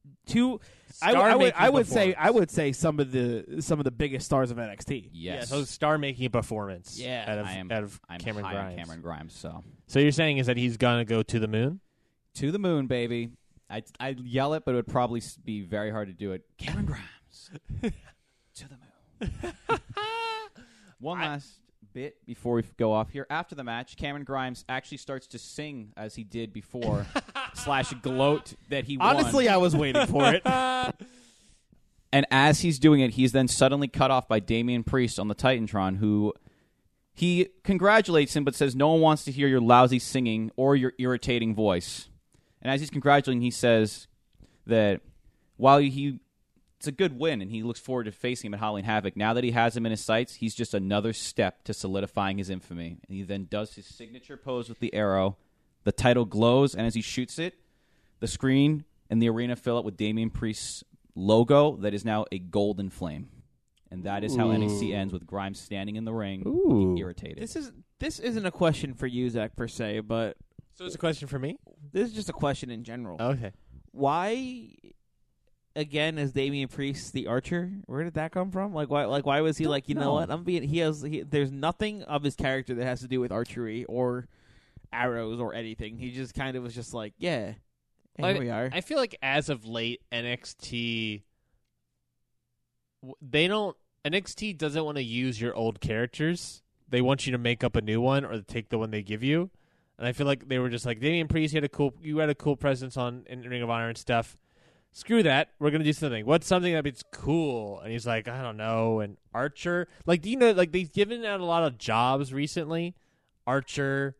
I would say some of the biggest stars of NXT. Yes. Yeah, so star-making performance. Yeah. out of I'm Cameron high Grimes. on Cameron Grimes. So you're saying is that he's gonna go to the moon? To the moon, baby. I'd yell it, but it would probably be very hard to do it. Cameron Grimes. To the moon. One last bit before we go off here. After the match, Cameron Grimes actually starts to sing as he did before, / gloat that he won. Honestly, I was waiting for it. And as he's doing it, he's then suddenly cut off by Damian Priest on the Titantron, who he congratulates him but says, no one wants to hear your lousy singing or your irritating voice. And as he's congratulating, he says that while it's a good win and he looks forward to facing him at Halloween Havoc, now that he has him in his sights, he's just another step to solidifying his infamy. And he then does his signature pose with the arrow. The title glows, and as he shoots it, the screen and the arena fill up with Damian Priest's logo that is now a golden flame. And that is how NXT ends, with Grimes standing in the ring, looking irritated. This isn't a question for you, Zach, per se, but So it's a question for me? this is just a question in general. Okay. Why, again, is Damian Priest the Archer? Where did that come from? Why was he like, you know what? There's nothing of his character that has to do with archery or arrows or anything. He just kind of was just like, yeah, here we are. I feel like as of late, NXT doesn't want to use your old characters. They want you to make up a new one or take the one they give you. And I feel like they were just like, Damian Priest, you had a cool presence in Ring of Honor and stuff. Screw that. We're going to do something. What's something that's cool? And he's like, I don't know. And Archer. Like, do you know, like, they've given out a lot of jobs recently. Archer.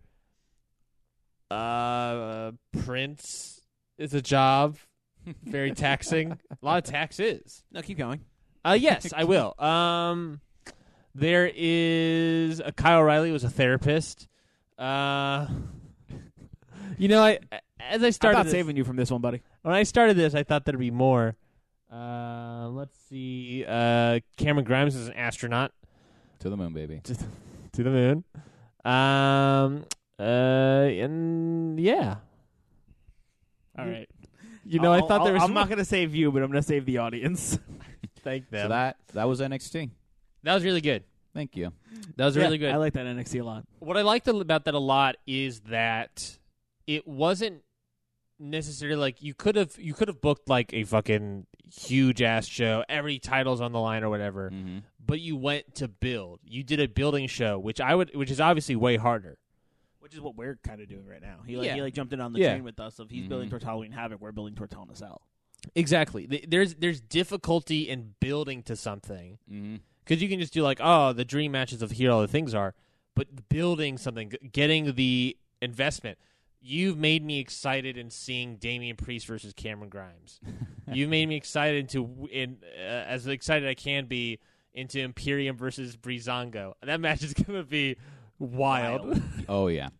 Prince is a job. Very taxing. A lot of taxes. No, keep going. Yes, I will. There is Kyle O'Reilly was a therapist. As I started, I'm not saving you from this one, buddy. When I started this, I thought there'd be more. Let's see. Cameron Grimes is an astronaut To the moon, baby. to the moon. And yeah. All right. I thought there was. I'm not going to save you, but I'm going to save the audience. Thank them. So that was NXT. That was really good. Thank you. That was really good. I like that NXT a lot. What I liked about that a lot is that it wasn't necessarily like you could have booked like a fucking huge ass show, every title's on the line or whatever, but you went to build. You did a building show, which is obviously way harder. Which is what we're kind of doing right now. He jumped in on the Yeah. train with us. Of he's building towards Halloween Havoc, we're building towards Hell in a Cell. Exactly. There's difficulty in building to something. Because you can just do like, the dream matches of here all the things are, but building something, getting the investment. You've made me excited in seeing Damian Priest versus Cameron Grimes. You've made me excited as excited I can be into Imperium versus Breezango. That match is gonna be wild. Oh yeah.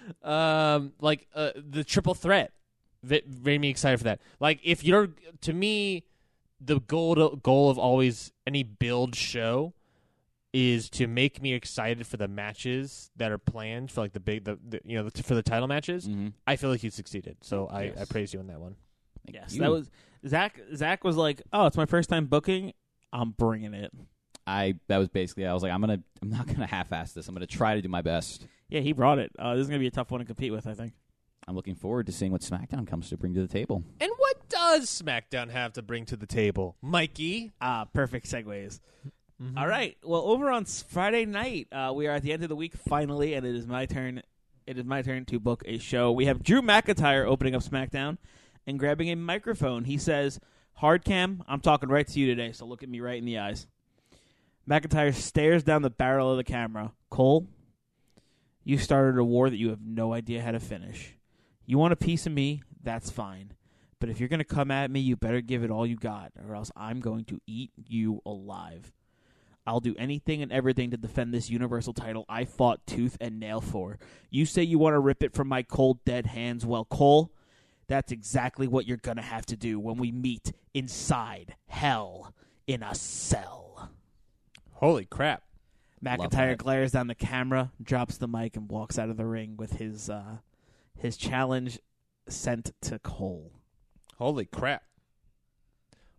The triple threat that made me excited for that. Like if you're to me. The goal of always any build show is to make me excited for the matches that are planned for like for the title matches. I feel like you succeeded, so I praise you on that one. Yes, that was Zach. Zach was like, "Oh, it's my first time booking. I'm bringing it." That was basically. I was like, I'm not gonna half-ass this. I'm gonna try to do my best. Yeah, he brought it. This is gonna be a tough one to compete with, I think. I'm looking forward to seeing what SmackDown comes to bring to the table. And what does SmackDown have to bring to the table, Mikey? Perfect segues. All right. Well, over on Friday night, we are at the end of the week finally, and it is my turn. It is my turn to book a show. We have Drew McIntyre opening up SmackDown and grabbing a microphone. He says, "Hard cam, I'm talking right to you today, so look at me right in the eyes." McIntyre stares down the barrel of the camera. "Cole, you started a war that you have no idea how to finish. You want a piece of me, that's fine. But if you're going to come at me, you better give it all you got, or else I'm going to eat you alive. I'll do anything and everything to defend this Universal title I fought tooth and nail for. You say you want to rip it from my cold, dead hands. Well, Cole, that's exactly what you're going to have to do when we meet inside Hell in a Cell." Holy crap! McIntyre glares down the camera, drops the mic, and walks out of the ring with his challenge sent to Cole. Holy crap!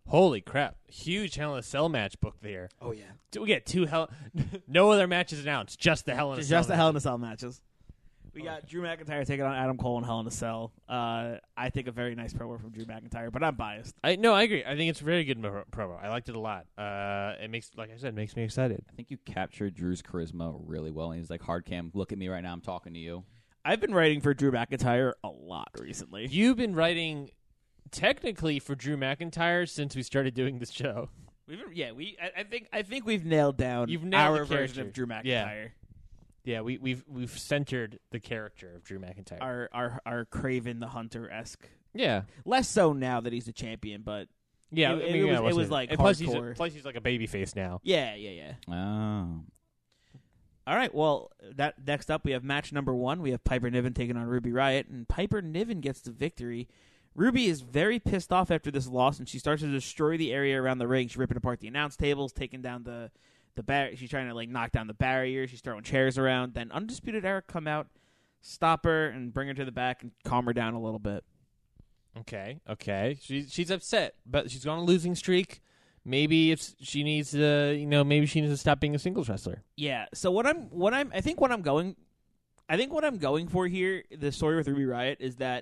Holy crap! Huge Hell in a Cell match booked there. Oh yeah, We get two no other matches announced. Just the Hell in a Cell. just the match. Hell in a Cell matches. We got Drew McIntyre taking on Adam Cole in Hell in a Cell. I think a very nice promo from Drew McIntyre, but I'm biased. I agree. I think it's a very good promo. I liked it a lot. It makes, like I said, makes me excited. I think you captured Drew's charisma really well. And he's like, hard cam, look at me right now. I'm talking to you. I've been writing for Drew McIntyre a lot recently. You've been writing technically for Drew McIntyre since we started doing this show. I think we've nailed down You've nailed our the version character. of Drew McIntyre. Yeah. Yeah, we've centered the character of Drew McIntyre. Our Craven the Hunter-esque. Yeah, Less so now that he's a champion, but yeah. it was like and plus hardcore. he's like a babyface now. yeah. Oh. All right, well, that next up we have match number 1. We have Piper Niven taking on Ruby Riott, and Piper Niven gets the victory. Ruby is very pissed off after this loss, and she starts to destroy the area around the ring. She's ripping apart the announce tables, taking down the she's trying to knock down the barrier. She's throwing chairs around. Then Undisputed Era come out, stop her, and bring her to the back and calm her down a little bit. Okay. She's upset, but she's on a losing streak. Maybe she needs to stop being a singles wrestler. Yeah. So what I'm going for here, the story with Ruby Riott is that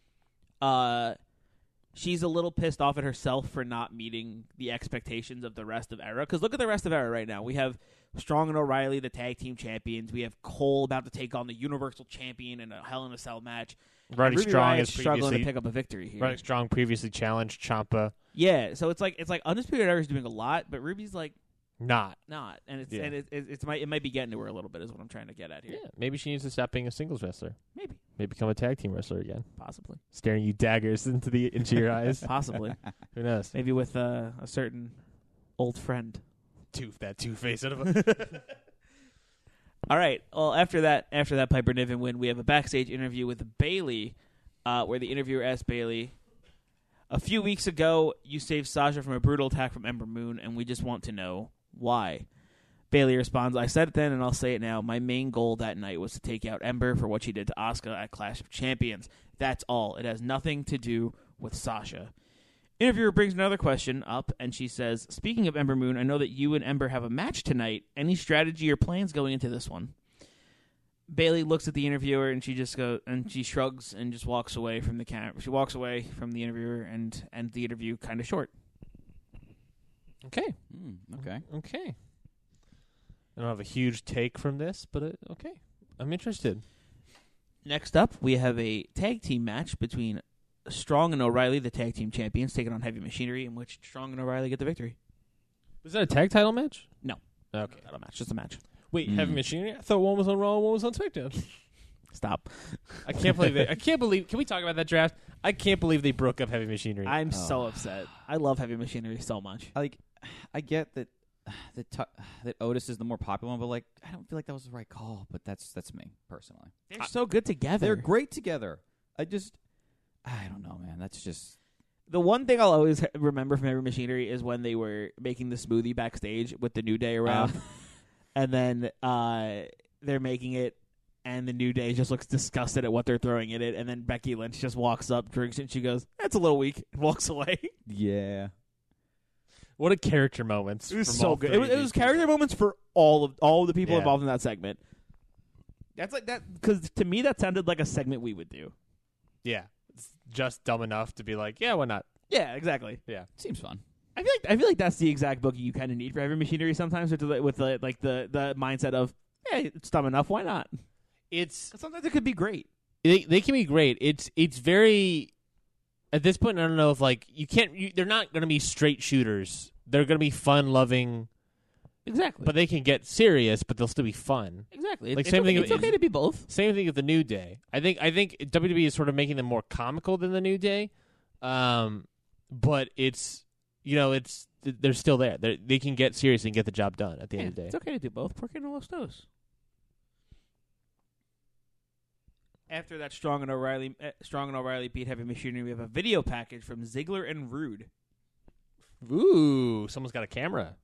she's a little pissed off at herself for not meeting the expectations of the rest of Era. Because look at the rest of Era right now. We have Strong and O'Reilly, the tag team champions. We have Cole about to take on the Universal Champion in a Hell in a Cell match. Roderick Ruby Strong Riott's is struggling to pick up a victory here. Roderick Strong previously challenged Ciampa. Yeah, so it's like Undisputed Era is doing a lot, but Ruby's Not. and it's Yeah. and it might be getting to her a little bit is what I'm trying to get at here. Yeah, maybe she needs to stop being a singles wrestler. Maybe, Maybe become a tag team wrestler again. possibly, Staring you daggers into your eyes. possibly, Who knows? maybe with a certain old friend. That two-face out of a... All right. Well, after that Piper Niven win, we have a backstage interview with Bayley, where the interviewer asked Bayley, "A few weeks ago, you saved Sasha from a brutal attack from Ember Moon, and we just want to know why." Bayley responds, "I said it then, and I'll say it now. My main goal that night was to take out Ember for what she did to Asuka at Clash of Champions. That's all. It has nothing to do with Sasha." Interviewer brings another question up, and she says, "Speaking of Ember Moon, I know that you and Ember have a match tonight. Any strategy or plans going into this one?" Bayley looks at the interviewer, and she shrugs and just walks away from the camera. She walks away from the interviewer and ends the interview kind of short. Okay. Okay. I don't have a huge take from this, but okay. I'm interested. Next up, we have a tag team match between Strong and O'Reilly, the tag team champions, taking on Heavy Machinery, in which Strong and O'Reilly get the victory. Was that a tag title match? No. Okay. Not a match, just a match. Wait, Heavy Machinery? I thought one was on Raw and one was on SmackDown. Stop. I can't believe Can we talk about that draft? I can't believe they broke up Heavy Machinery. I'm so upset. I love Heavy Machinery so much. I get that that Otis is the more popular one, but I don't feel like that was the right call. But that's me personally. They're so good together. They're great together. I don't know, man. That's just The one thing I'll always remember from Heavy Machinery is when they were making the smoothie backstage with the New Day around, and then they're making it, and the New Day just looks disgusted at what they're throwing in it, and then Becky Lynch just walks up, drinks it, and she goes, "That's a little weak," and walks away. yeah. What a character moments. It was from so all good. three It of was these character people. moments for all of the people Yeah. involved in that segment. That's like that because to me that sounded like a segment we would do. Yeah. It's just dumb enough to be like, yeah, why not? Yeah, exactly. Yeah. Seems fun. I feel like that's the exact booking you kind of need for Heavy Machinery sometimes with the mindset of, hey, it's dumb enough, why not? It's Sometimes it could be great. they can be great. It's very at this point I don't know if they're not going to be straight shooters. They're going to be fun-loving, Exactly. but they can get serious, but they'll still be fun. exactly. Like, It's same okay, thing it's with- okay to be both. Same thing with the New Day. I think WWE is sort of making them more comical than the New Day, but it's they're still there. They can get serious and get the job done at the end of the day. It's okay to do both. Porque no los dos? After that, Strong and O'Reilly beat Heavy Machinery. We have a video package from Ziggler and Rude. Ooh, someone's got a camera.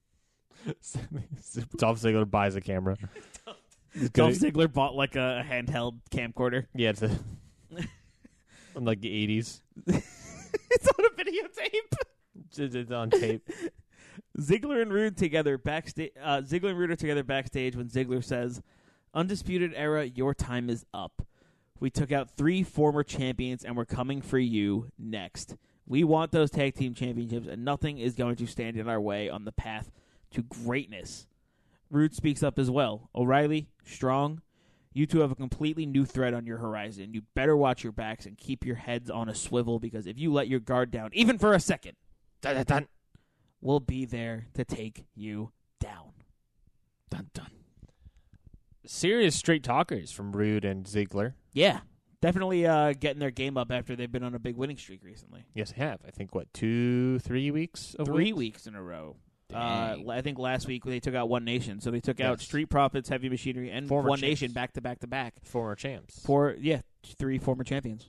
Dolph Ziggler buys a camera. Dolph Ziggler bought like a handheld camcorder. Yeah, it's from like the 80s. It's on a videotape. It's on tape. Ziggler and Rude together backstage. Ziggler and Rude are together backstage when Ziggler says, "Undisputed Era, your time is up. We took out 3 former champions, and we're coming for you next. We want those tag team championships, and nothing is going to stand in our way on the path to greatness." Rude speaks up as well. "O'Reilly, Strong, you two have a completely new threat on your horizon. You better watch your backs and keep your heads on a swivel, because if you let your guard down, even for a second, Dun, dun, dun. we'll be there to take you down." Dun, dun. Serious straight talkers from Rude and Ziggler. Yeah, definitely getting their game up after they've been on a big winning streak recently. Yes, I have. I think, 2-3 weeks? 3 weeks in a row. I think last week they took out One Nation, so they took out Yes. Street Profits, Heavy Machinery, and Former One champs. Nation back to back to back. Former champs. 3 former champions.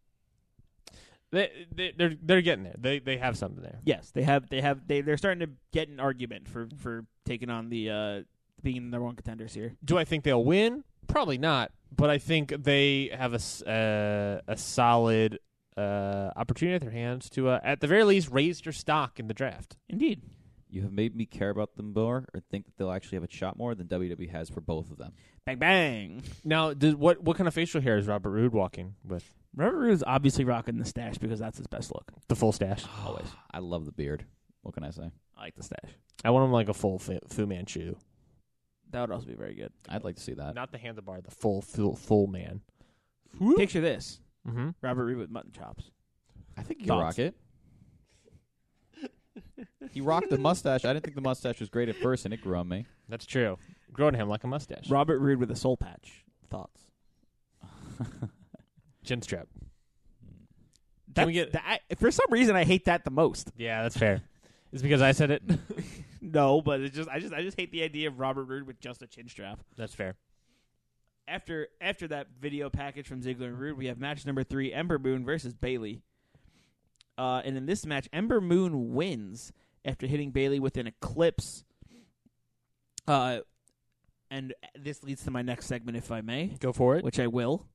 They're getting there. They have something there. Yes, they're starting to get an argument for taking on the being the number 1 contenders here. Do I think they'll win? Probably not. But I think they have a solid opportunity at their hands to, at the very least, raise your stock in the draft. Indeed. You have made me care about them more, or think that they'll actually have a shot more than WWE has for both of them. Bang bang. Now, what kind of facial hair is Robert Roode walking with? Robert Roode is obviously rocking the stash because that's his best look. The full stash. Always. I love the beard. What can I say? I like the stash. I want him like a full Fu Manchu. That would also be very good. I'd like to see that. Not the handlebar, the full man. Picture this. Mm-hmm. Robert Roode with mutton chops. I think you can rock it. He rocked the mustache. I didn't think the mustache was great at first, and it grew on me. That's true. Grow to him like a mustache. Robert Roode with a soul patch. Thoughts? Chin strap. That's, we get- for some reason, I hate that the most. Yeah, that's fair. It's because I said it. No, but it's just I just hate the idea of Robert Roode with just a chin strap. That's fair. After that video package from Ziggler and Roode, we have match number 3: Ember Moon versus Bayley. And in this match, Ember Moon wins after hitting Bayley with an eclipse. And this leads to my next segment, if I may. Go for it. Which I will.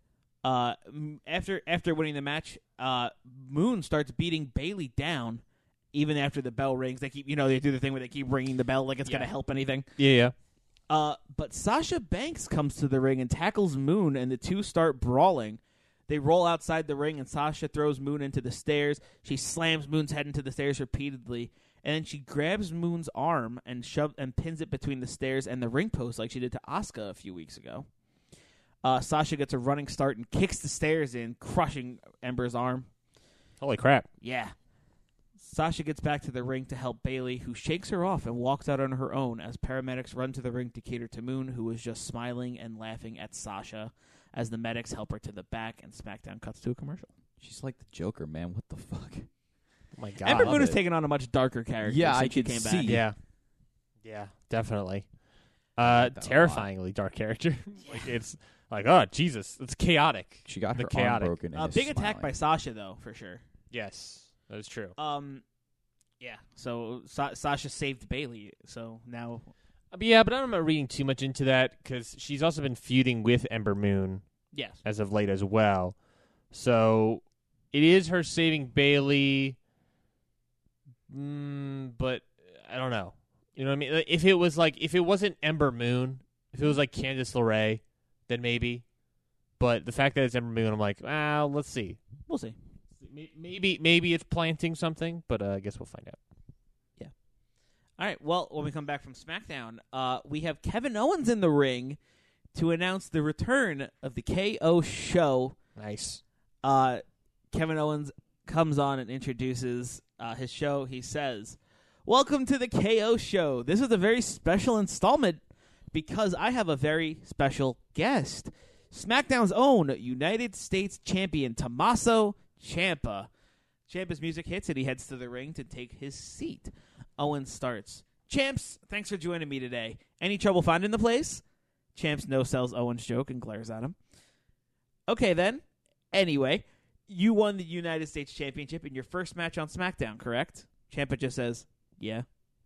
After winning the match, Moon starts beating Bayley down, even after the bell rings. They keep, they do the thing where they keep ringing the bell like it's going to help anything. Yeah. But Sasha Banks comes to the ring and tackles Moon, and the two start brawling. They roll outside the ring, and Sasha throws Moon into the stairs. She slams Moon's head into the stairs repeatedly, and then she grabs Moon's arm and pins it between the stairs and the ring post like she did to Asuka a few weeks ago. Sasha gets a running start and kicks the stairs in, crushing Ember's arm. Holy crap. Yeah. Sasha gets back to the ring to help Bayley, who shakes her off and walks out on her own as paramedics run to the ring to cater to Moon, who is just smiling and laughing at Sasha as the medics help her to the back, and SmackDown cuts to a commercial. She's like the Joker, man. What the fuck? Oh my God. Ember Moon has it. taken on a much darker character Yeah, since I she could came see. back. Yeah, definitely. that a Terrifyingly dark character. Like it's like, oh Jesus, it's chaotic. She got The her chaotic. arm broken. And is Big attack by smiling. Sasha, though, for sure. Yes, that is true. Yeah. So Sasha saved Bayley. So now, Yeah, but I'm not reading too much into that because she's also been feuding with Ember Moon yes, as of late as well. So it is her saving Bayley, but I don't know. You know what I mean? If it wasn't Ember Moon, if it was like Candice LeRae, then maybe. But the fact that it's Ember Moon, I'm like, let's see. we'll see. Maybe it's planting something, but I guess we'll find out. All right. Well, when we come back from SmackDown, we have Kevin Owens in the ring to announce the return of the KO show. Nice. Kevin Owens comes on and introduces his show. He says, "Welcome to the KO show. This is a very special installment because I have a very special guest. SmackDown's own United States champion, Tommaso Ciampa." Ciampa's music hits and he heads to the ring to take his seat. Owens starts. "Champs, thanks for joining me today. Any trouble finding the place?" Champs no-sells Owens' joke and glares at him. "Okay, then. Anyway, you won the United States Championship in your first match on SmackDown, correct?" Ciampa just says, "Yeah."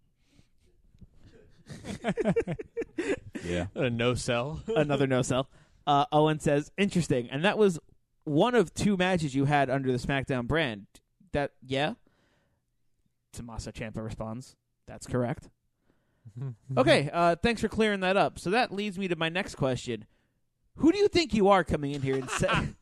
Yeah. A no-sell. Another no-sell. Owens says, "Interesting. And that was one of 2 matches you had under the SmackDown brand. Yeah?" Tommaso Ciampa responds, "That's correct." Okay, thanks for clearing that up. So that leads me to my next question. Who do you think you are coming in here and saying...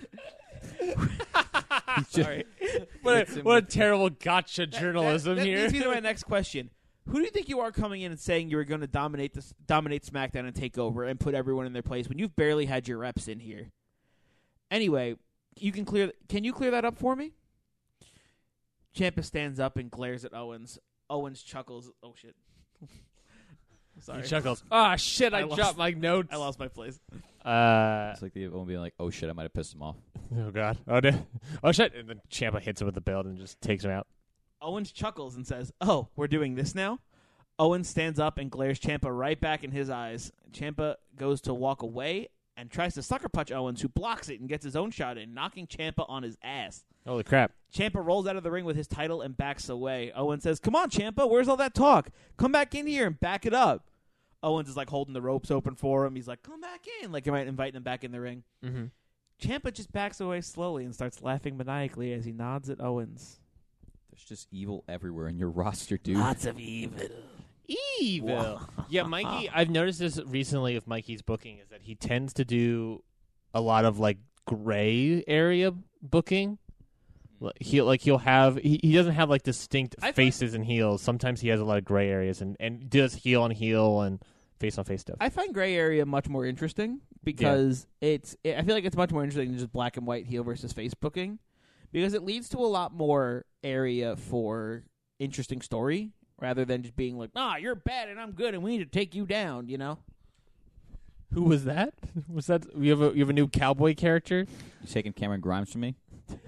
Sorry. What a terrible gotcha journalism that here. leads me to my next question. Who do you think you are coming in and saying you were going to dominate SmackDown and take over and put everyone in their place when you've barely had your reps in here? Anyway, can you clear that up for me? Ciampa stands up and glares at Owens. Owens chuckles. Oh, shit. Sorry. He chuckles. Ah, shit, I dropped my notes. I lost my place. It's like the one being like, "Oh shit, I might have pissed him off." Oh, God. Oh, shit. And then Ciampa hits him with the belt and just takes him out. Owens chuckles and says, "Oh, we're doing this now?" Owens stands up and glares Ciampa right back in his eyes. Ciampa goes to walk away and tries to sucker punch Owens, who blocks it and gets his own shot in, knocking Ciampa on his ass. Holy crap. Ciampa rolls out of the ring with his title and backs away. Owens says, "Come on, Ciampa, where's all that talk? Come back in here and back it up." Owens is like holding the ropes open for him. He's like, "Come back in," like inviting him back in the ring. Mm-hmm. Ciampa just backs away slowly and starts laughing maniacally as he nods at Owens. There's just evil everywhere in your roster, dude. Lots of evil. Evil. Yeah, Mikey, I've noticed this recently with Mikey's booking is that he tends to do a lot of like gray area booking. He doesn't have like distinct faces and heels. Sometimes he has a lot of gray areas and does heel on heel and face on face stuff. I find gray area much more interesting because I feel like it's much more interesting than just black and white heel versus face booking because it leads to a lot more area for interesting story rather than just being like, you're bad and I'm good and we need to take you down, you know? Who was that? Was that you have a new cowboy character? You taking Cameron Grimes from me?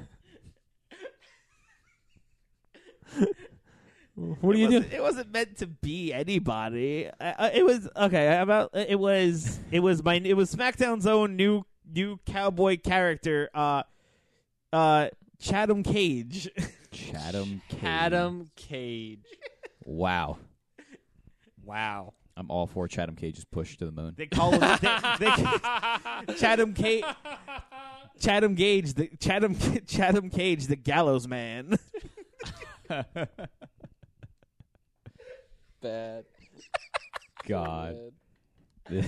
What do you do? It wasn't meant to be anybody. It was okay. It was SmackDown's own new cowboy character, Chatham Cage. Chatham Cage. Wow. I'm all for Chatham Cage's push to the moon. They call him Chatham Cage. Chatham Cage, the Gallows Man. Bad. God. Oh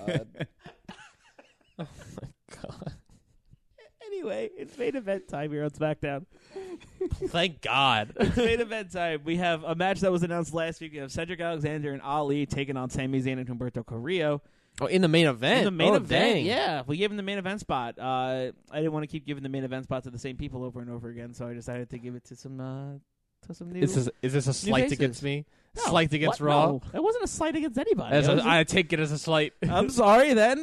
my God. Anyway, it's main event time here on SmackDown. Thank God. It's main event time. We have a match that was announced last week. We have Cedric Alexander and Ali taking on Sami Zayn and Humberto Carrillo. Oh, in the main event? In the main event, dang. yeah. We gave him the main event spot. I didn't want to keep giving the main event spot to the same people over and over again, so I decided to give it to some new. Is this a slight faces. against me? No. Slight against What? Raw? No, that wasn't a slight against anybody. I take it as a slight. I'm sorry then.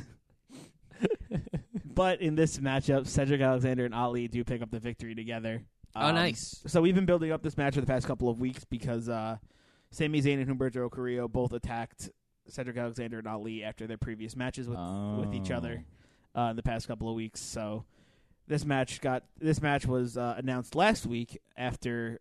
But in this matchup, Cedric Alexander and Ali do pick up the victory together. Oh, nice. So we've been building up this match for the past couple of weeks because Sami Zayn and Humberto Carrillo both attacked Cedric Alexander and Ali after their previous matches with each other in the past couple of weeks. So this match was announced last week after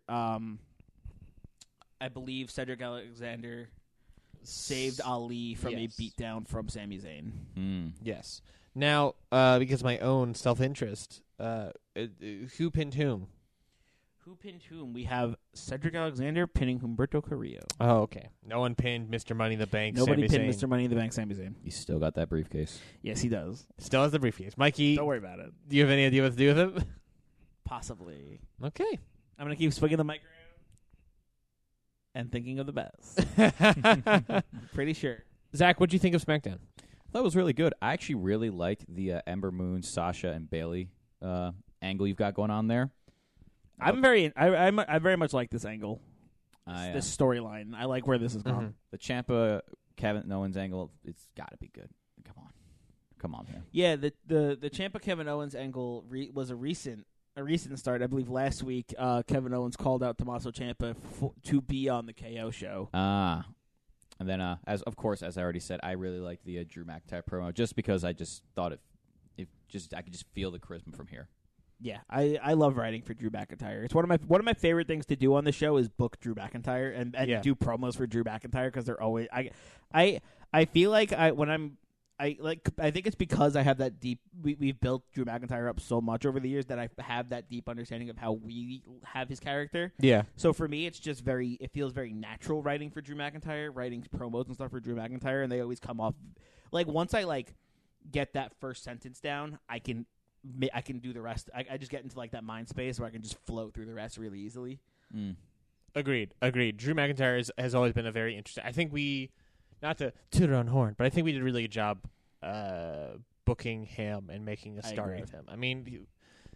I believe Cedric Alexander saved Ali from a beatdown from Sami Zayn. Yes. Now, because of my own self-interest, who pinned whom? Who pinned whom? We have Cedric Alexander pinning Humberto Carrillo. Oh, okay. No one pinned Mr. Money in the Bank. Nobody Sami pinned Zayn. Mr. Money in the Bank, Sami Zayn. He's still got that briefcase. Yes, he does. Still has the briefcase. Mikey, Don't worry about it. do you have any idea what to do with it? Possibly. Okay. I'm going to keep swinging the mic around and thinking of the best. Pretty sure. Zach, what do you think of SmackDown? That was really good. I actually really liked the Ember Moon, Sasha, and Bayley angle you've got going on there. I very much like this angle. This storyline. I like where this is going. The Ciampa Kevin Owens angle, it's got to be good. Come on, man. Yeah, the Ciampa Kevin Owens angle was a recent start. I believe last week Kevin Owens called out Tommaso Ciampa to be on the KO show. And then as I already said, I really liked the Drew McIntyre promo just because I just thought I could just feel the charisma from here. Yeah, I love writing for Drew McIntyre. It's one of my favorite things to do on the show is book Drew McIntyre and do promos for Drew McIntyre because they're always I feel like when I'm I think it's because I have that deep. We've built Drew McIntyre up so much over the years that I have that deep understanding of how we have his character. Yeah. So for me, it's just it feels very natural writing for Drew McIntyre, writing promos and stuff for Drew McIntyre, and they always come off like once I get that first sentence down, I can do the rest. I just get into like that mind space where I can just flow through the rest really easily. Agreed. Drew McIntyre has always been a very interesting. I think not to toot our own horn, but I think we did a really good job booking him and making a star agree. of him. I mean,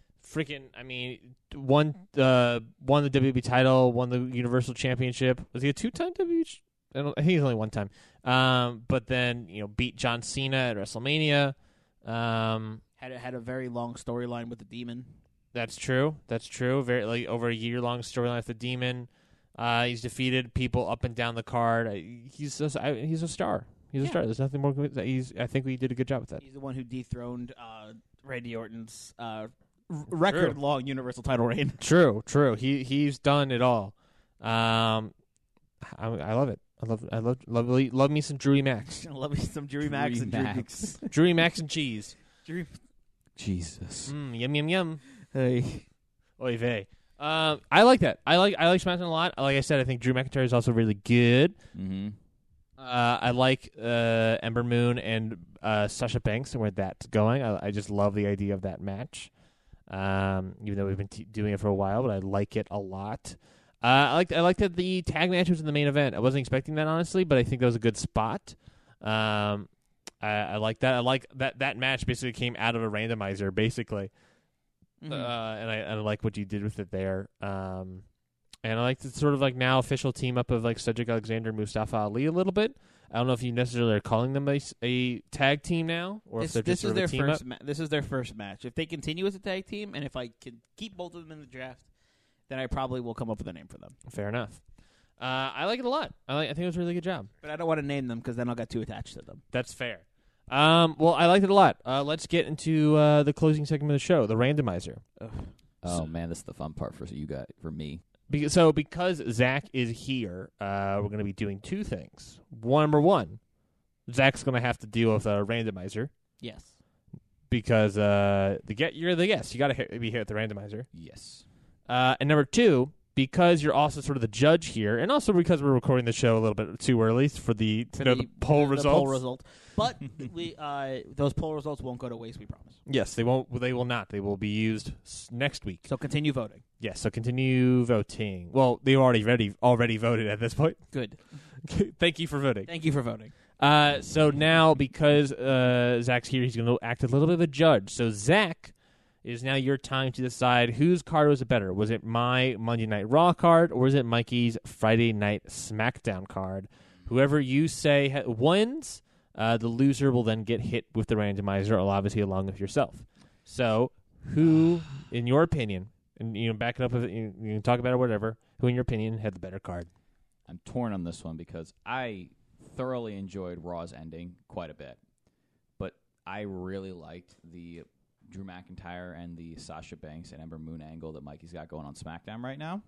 won the WWE title, won the Universal Championship. Was he a 2-time WWE? I think he's only one time. But then beat John Cena at WrestleMania. Had a very long storyline with the Demon. That's true. Very over a year-long storyline with the Demon. He's defeated people up and down the card. He's a star. He's a star. There's nothing more. I think we did a good job with that. He's the one who dethroned Randy Orton's record-long Universal title reign. True. He's done it all. I love it. I love me some Drewy Max. I love me some Drewy Max and Drewy Max and cheese. Jesus. Yum yum yum. Hey. Oy vey. I like that. I like SmackDown a lot. Like I said, I think Drew McIntyre is also really good. Mm-hmm. I like Ember Moon and Sasha Banks and where that's going. I just love the idea of that match. Even though we've been doing it for a while, but I like it a lot. I like that the tag match was in the main event. I wasn't expecting that, honestly, but I think that was a good spot. I like that. I like that match basically came out of a randomizer, basically. Mm-hmm. And I like what you did with it there. And I like the sort of like now official team up of like Cedric Alexander and Mustafa Ali a little bit. I don't know if you necessarily are calling them a tag team now, or if they're just sort of a team up. This is their first match. If they continue as a tag team, and if I can keep both of them in the draft, then I probably will come up with a name for them. Fair enough. I like it a lot. I think it was a really good job. But I don't want to name them because then I'll get too attached to them. That's fair. Well, I liked it a lot. Let's get into the closing segment of the show, the randomizer. Oh man, this is the fun part for me. Because Zach is here, we're going to be doing two things. Number one, Zach's going to have to deal with a randomizer. Yes. Because you're the guest. You got to be here at the randomizer. Yes. And number two, because you're also sort of the judge here, and also because we're recording the show a little bit too early for the poll results. Poll result. But those poll results won't go to waste, we promise. Yes, they won't. They will not. They will be used next week. So continue voting. Yes, so continue voting. Well, they already voted at this point. Good. Thank you for voting. Thank you for voting. So now, because Zach's here, he's going to act a little bit of a judge. So Zach, it is now your time to decide whose card was it better. Was it my Monday Night Raw card, or was it Mikey's Friday Night SmackDown card? Whoever you say wins, the loser will then get hit with the randomizer, obviously along with yourself. So, who, in your opinion, and back it up with it, you can talk about it or whatever, who, in your opinion, had the better card? I'm torn on this one because I thoroughly enjoyed Raw's ending quite a bit, but I really liked the Drew McIntyre and the Sasha Banks and Ember Moon angle that Mikey's got going on SmackDown right now.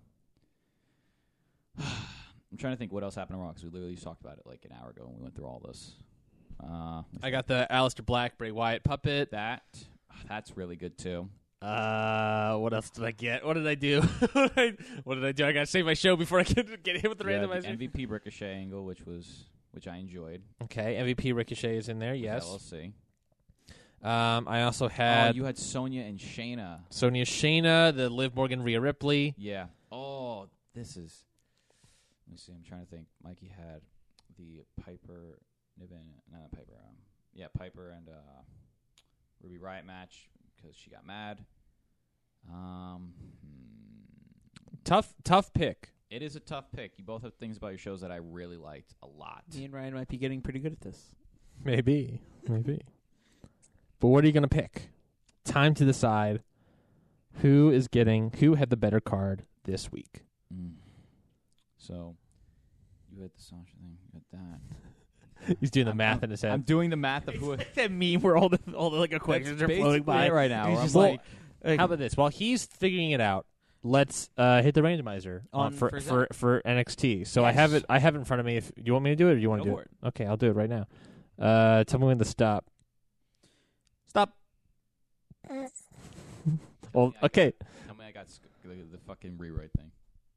I'm trying to think what else happened on Raw because we literally talked about it like an hour ago when we went through all this. I got the Aleister Black, Bray Wyatt puppet. That's really good too. What else did I get? What did I do? What did I do? I got to save my show before I get hit with the randomizer. The MVP Ricochet angle, which I enjoyed. Okay, MVP Ricochet is in there. Yes. LLC. I also had. You had Sonya and Shayna. Shayna, the Liv Morgan, Rhea Ripley. Yeah. Oh, this is. Let me see. I'm trying to think. Mikey had the Piper, Piper and Ruby Riott match because she got mad. Tough pick. It is a tough pick. You both have things about your shows that I really liked a lot. Me and Ryan might be getting pretty good at this. Maybe. But what are you going to pick? Time to decide who had the better card this week. So, you had the Sasha thing, you had that. He's doing the math in his head. I'm doing the math of who. That meme where all the like equations are flowing by right now. He's I'm just like, how about this? While he's figuring it out, let's hit the randomizer for NXT. So Yes. I have it in front of me. If you want me to do it, or you want to Go do for it? Okay, I'll do it right now. Tell me when to stop. Stop. Well, okay. Tell me I got the fucking rewrite thing.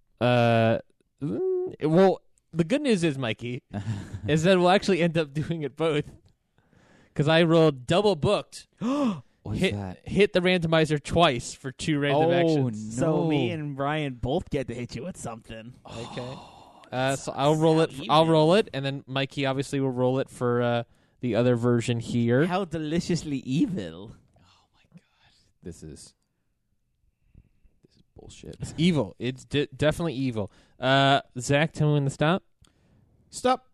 Well, the good news is, Mikey, is that we'll actually end up doing it both. Because I rolled double booked. What's hit that? hit the randomizer twice for 2 random actions. So me and Ryan both get to hit you with something. Okay. So I'll roll it. I'll roll it, and then Mikey obviously will roll it for the other version here. How deliciously evil. This is bullshit. It's evil. It's definitely evil. Zach, tell me when to stop. Stop.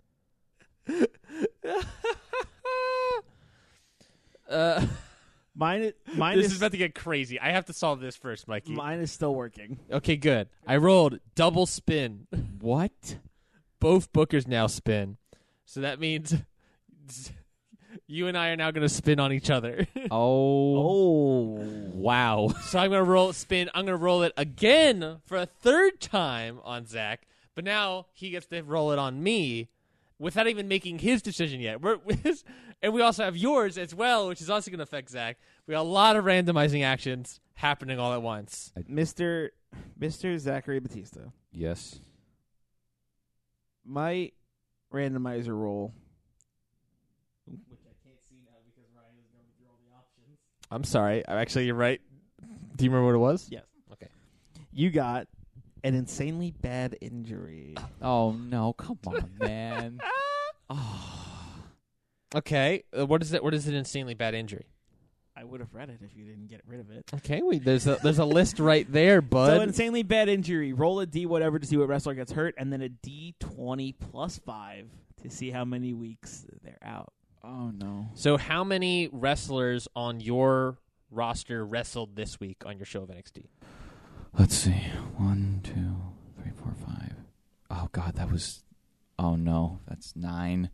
Mine This is is about to get crazy. I have to solve this first, Mikey. mine is still working. Okay, good. I rolled double spin. What? Both bookers now spin. So that means you and I are now going to spin on each other. Oh. Wow. So I'm going to roll spin. I'm going to roll it again for a 3rd time on Zach. But now he gets to roll it on me without even making his decision yet. And we also have yours as well, which is also going to affect Zach. We got a lot of randomizing actions happening all at once. Mr. Zachary Batista. Yes. My randomizer roll, which I can't see now because Ryan is going through all the options. I'm sorry. Actually, you're right. Do you remember what it was? Yes. Okay. You got an insanely bad injury. Oh no! Come on, man. Okay. What is it? What is an insanely bad injury? I would have read it if you didn't get rid of it. Okay. There's a list right there, bud. So insanely bad injury. Roll a D whatever to see what wrestler gets hurt, and then a D20 plus 5 to see how many weeks they're out. Oh no. So how many wrestlers on your roster wrestled this week on your show of NXT? Let's see. 1, 2, 3, 4, 5. Oh god, that was. Oh no, that's 9.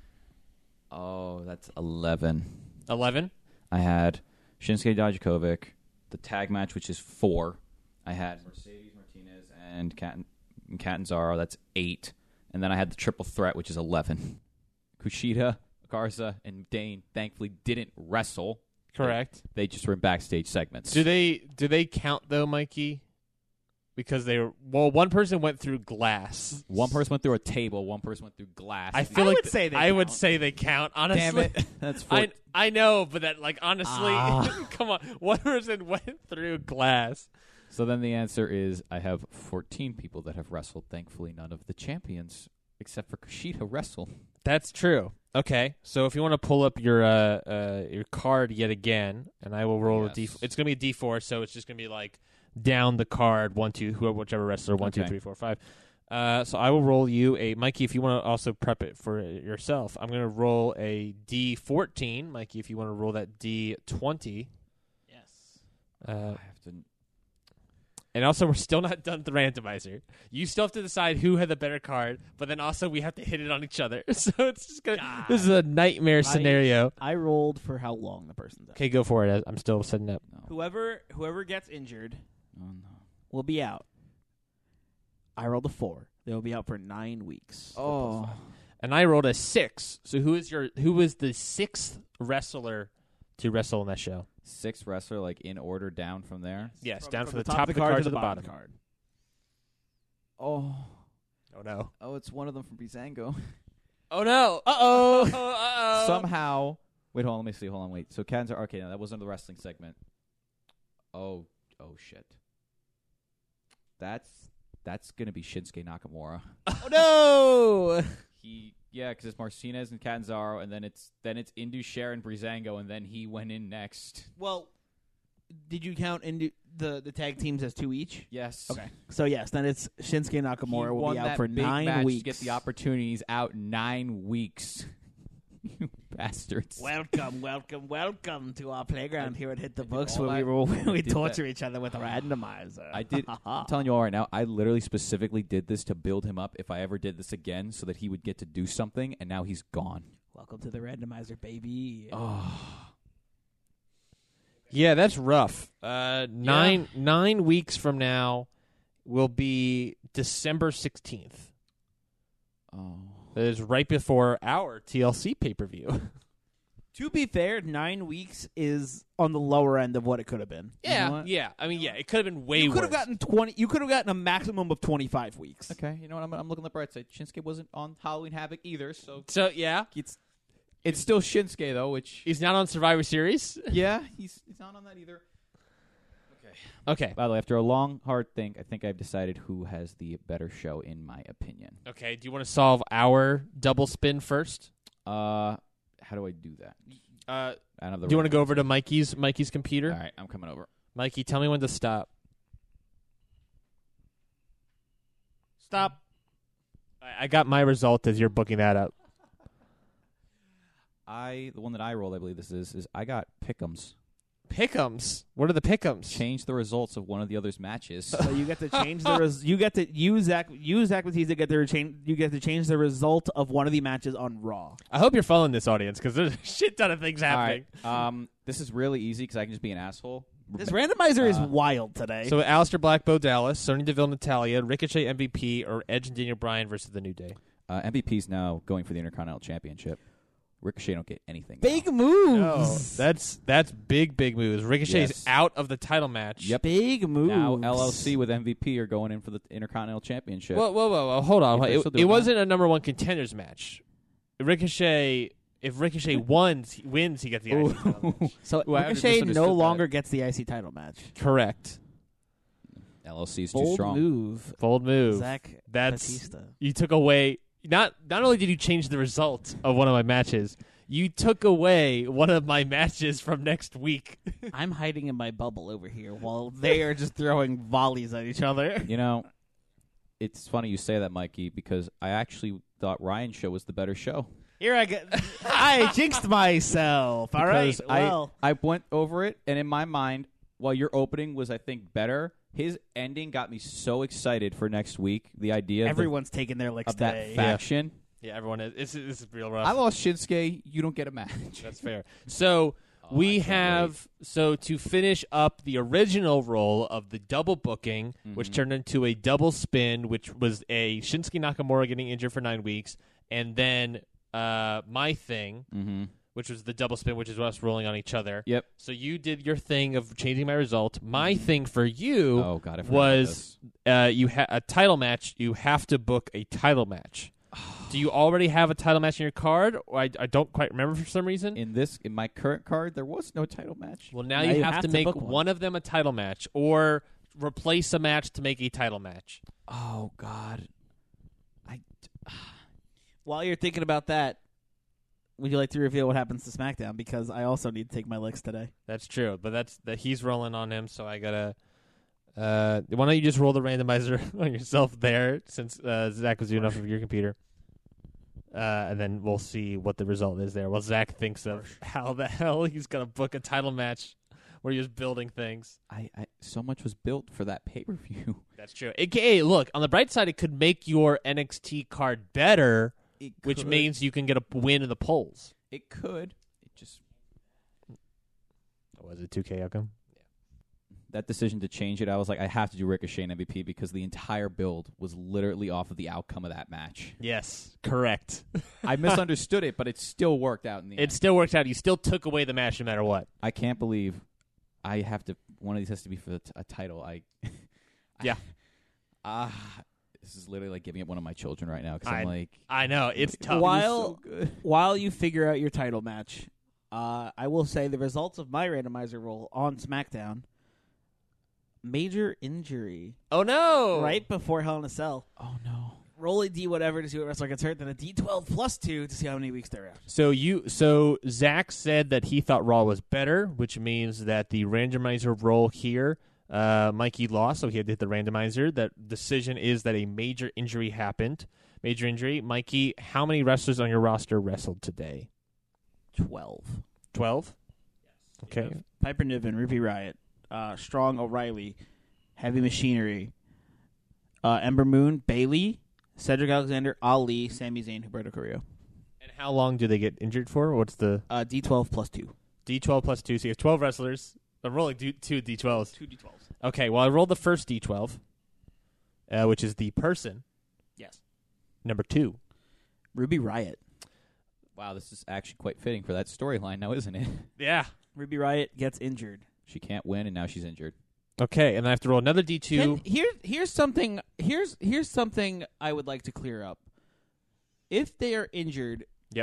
Oh, that's 11. 11? I had Shinsuke Dijakovic, the tag match, which is 4. I had Mercedes Martinez and Catanzaro, that's 8. And then I had the triple threat, which is 11. Kushida, Garza, and Dane thankfully didn't wrestle. Correct. They just were in backstage segments. Do they count though, Mikey? Because they were one person went through glass. One person went through a table. One person went through glass. I feel like would say they I would count. say they count. Honestly, Damn it. That's 4. I know, but that honestly, come on, one person went through glass. So then the answer is I have 14 people that have wrestled. Thankfully, none of the champions, except for Kushida, wrestle. That's true. Okay, so if you want to pull up your card yet again, and I will roll a D. It's gonna be a D4, so it's just gonna be like down the card 1, 2, whichever wrestler 1, 2, 3, 4, 5. So I will roll you a Mikey. If you want to also prep it for yourself, I'm gonna roll a D14. Mikey, if you want to roll that D20. Yes. I have to. And also, we're still not done with the randomizer. You still have to decide who had the better card, but then also we have to hit it on each other. So it's just gonna. This is a nightmare scenario. I rolled for how long the person's out. Okay, go for it. I'm still setting up. No. Whoever gets injured Oh, no. will be out. I rolled a 4. They will be out for 9 weeks. Oh. And I rolled a 6. So who is the 6th wrestler to wrestle in that show? 6 wrestler, like in order down from there. Yes, down from the top of the card to the bottom. Card. Oh. Oh no. Oh, it's one of them from Breezango. Oh no. Uh-oh. Somehow. Wait, hold on. Let me see. Hold on. Wait. So Cans are okay. Now that wasn't the wrestling segment. Oh shit. That's gonna be Shinsuke Nakamura. Oh no! Because it's Martinez and Catanzaro, and then it's Indus and Breezango, and then he went in next. Well, did you count the tag teams as 2 each? Yes. Okay. So yes, then it's Shinsuke Nakamura He will won be out that for big 9 match weeks. to get the opportunities out 9 weeks. You bastards. Welcome to our playground here at Hit the Books, all where we did torture each other with a randomizer. I did. I'm telling you all right now, I literally specifically did this to build him up if I ever did this again so that he would get to do something, and now he's gone. Welcome to the randomizer, baby. Oh. Yeah, that's rough. 9 weeks from now will be December 16th. Oh. It is right before our TLC pay-per-view. To be fair, 9 weeks is on the lower end of what it could have been. You know what? yeah. I mean, yeah, it could have been way You worse. could have gotten 20. You could have gotten a maximum of 25 weeks. Okay, you know what? I'm looking at the bright side. Shinsuke wasn't on Halloween Havoc either, so So, yeah, it's still Shinsuke though. Which he's not on Survivor Series. yeah, he's not on that either. Okay. By the way, after a long, hard think, I think I've decided who has the better show, in my opinion. Okay, do you want to solve our double spin first? How do I do that? I don't have the Do you want to go randomizer. over to Mikey's computer? All right, I'm coming over. Mikey, tell me when to stop. Stop. I got my result as you're booking that up. The one that I rolled, I believe this is I got pick'ems. Pick'ems. What are the pick'ems? Change the results of one of the other's matches. So you get to change the you get to use Zach Batista you get to change the result of one of the matches on Raw. I hope you're following this audience because there's a shit ton of things All happening. right. This is really easy because I can just be an asshole. This randomizer is wild today. So Aleister Black, Bo Dallas, Sonya Deville, Natalia, Ricochet, MVP, or Edge and Daniel Bryan versus The New Day. MVP's now going for the Intercontinental Championship. Ricochet don't get anything. big now. moves. That's big moves. Ricochet's Yes. out of the title match. Yep. Big moves. Now LLC with MVP are going in for the Intercontinental Championship. Whoa. Hold on. If they're It, still doing it wasn't a number one contenders match. Ricochet, if Ricochet wins, he gets the IC title match. So Ooh, I Ricochet misunderstood no that. longer gets the IC title match. Correct. LLC's too Bold strong. move. Bold move. Zach That's Batista. you took away. Not only did you change the result of one of my matches, you took away one of my matches from next week. I'm hiding in my bubble over here while they are just throwing volleys at each other. You know, it's funny you say that, Mikey, because I actually thought Ryan's show was the better show. Here I go. I jinxed myself. All right. Because Well, I went over it, and in my mind, while your opening was, I think, better, his ending got me so excited for next week. The idea everyone's taking their licks of that today. faction. Yeah, everyone is. This is real rough. I lost Shinsuke. You don't get a match. That's fair. So we I can't have to finish up the original role of the double booking, which turned into a double spin, which was a Shinsuke Nakamura getting injured for 9 weeks, and then my thing, Mm-hmm. which was the double spin, which is us rolling on each other. Yep. So you did your thing of changing my result. My thing for you Oh, God, I forgot was you a title match. You have to book a title match. Do you already have a title match in your card? Or I don't quite remember for some reason. In my current card, there was no title match. Well, now Now you have to make book one of them a title match or replace a match to make a title match. Oh God, While you're thinking about that, would you like to reveal what happens to SmackDown? Because I also need to take my licks today. That's true, but that's that he's rolling on him, so I gotta. Why don't you just roll the randomizer on yourself there, since Zach was doing enough of your computer, and then we'll see what the result is there. Well, Zach thinks of how the hell he's gonna book a title match where he was building things. I so much was built for that pay per view. That's true. AKA, look, on the bright side, it could make your NXT card better, which means you can get a win in the polls. it could. It just Was it 2K outcome? that decision to change it. I was like, I have to do Ricochet and MVP because the entire build was literally off of the outcome of that match. Yes, correct. I misunderstood it, but it still worked out in the It end. still worked out. You still took away the match no matter what. I can't believe I have to. One of these has to be for a title. Yeah. This is literally like giving it one of my children right now because I'm like, I know it's tough. While so good. while you figure out your title match, I will say the results of my randomizer roll on SmackDown. Major injury Oh no! right before Hell in a Cell. Oh no. Roll a D whatever to see what wrestler gets hurt, then a D12 plus 2 to see how many weeks they're out. So Zach said that he thought Raw was better, which means that the randomizer roll here, Mikey lost, so he had to hit the randomizer. That decision is that a major injury happened. Major injury. Mikey, how many wrestlers on your roster wrestled today? 12. 12? Okay. Piper Niven, Ruby Riott, Strong O'Reilly, Heavy Machinery, Ember Moon, Bailey, Cedric Alexander, Ali, Sami Zayn, Humberto Carrillo. And how long do they get injured for? What's the D12 plus 2. D12 plus 2? So you have 12 wrestlers. I'm rolling two D12s. 2 D12s. Okay, well, I rolled the first D12, which is the person. Yes. Number 2. Ruby Riott. Wow, this is actually quite fitting for that storyline now, isn't it? Yeah. Ruby Riott gets injured. She can't win, and now she's injured. Okay, and I have to roll another D2. Here's something. Here's something I would like to clear up. If they are injured, Yep.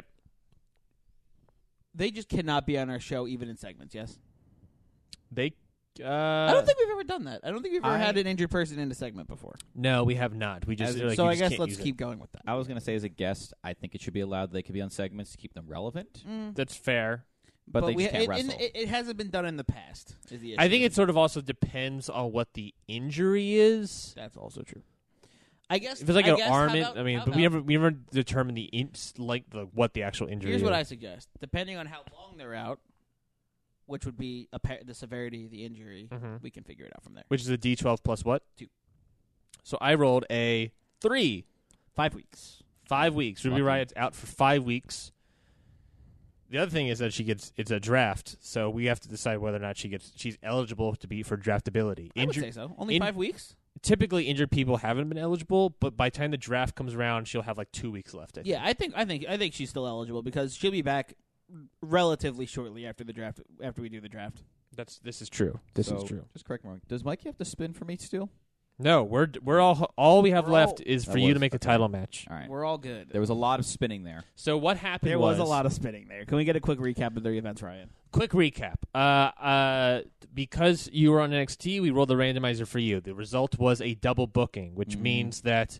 they just cannot be on our show, even in segments. Yes. They. I don't think we've ever done that. I don't think we've ever I- had an injured person in a segment before. No, we have not. We just. So you I just guess can't let's use it. keep going with that. I was going to say, as a guest, I think it should be allowed. They could be on segments to keep them relevant, That's fair. but they we, just can't it, wrestle. it hasn't been done in the past. Is the issue. I think it sort of also depends on what the injury is. That's also true. I guess If it's like I an guess, arm, how about- but we never determine what the actual injury Here's is. what I suggest. Depending on how long they're out, which would be the severity of the injury, Mhm. we can figure it out from there. Which is a D12 plus what? 2. So I rolled a 3. 5 weeks. 5 weeks. Ruby Lucky. Riott's out for 5 weeks. The other thing is that it's a draft, so we have to decide whether or not she's eligible to be for draftability. I would say so. Only 5 weeks? Typically, injured people haven't been eligible, but by the time the draft comes around, she'll have like 2 weeks left. Yeah, I think she's still eligible because she'll be back relatively shortly after the draft. After we do the draft. This is true. This So, is true. Just correct me wrong. Does Mikey have to spin for me still? No, we're all we have We're left all- is for That you to was- make a okay. title match. All right. We're all good. There was a lot of spinning there. So what happened? There was a lot of spinning there. Can we get a quick recap of the events, Ryan? Quick recap. Because you were on NXT, we rolled the randomizer for you. The result was a double booking, which means that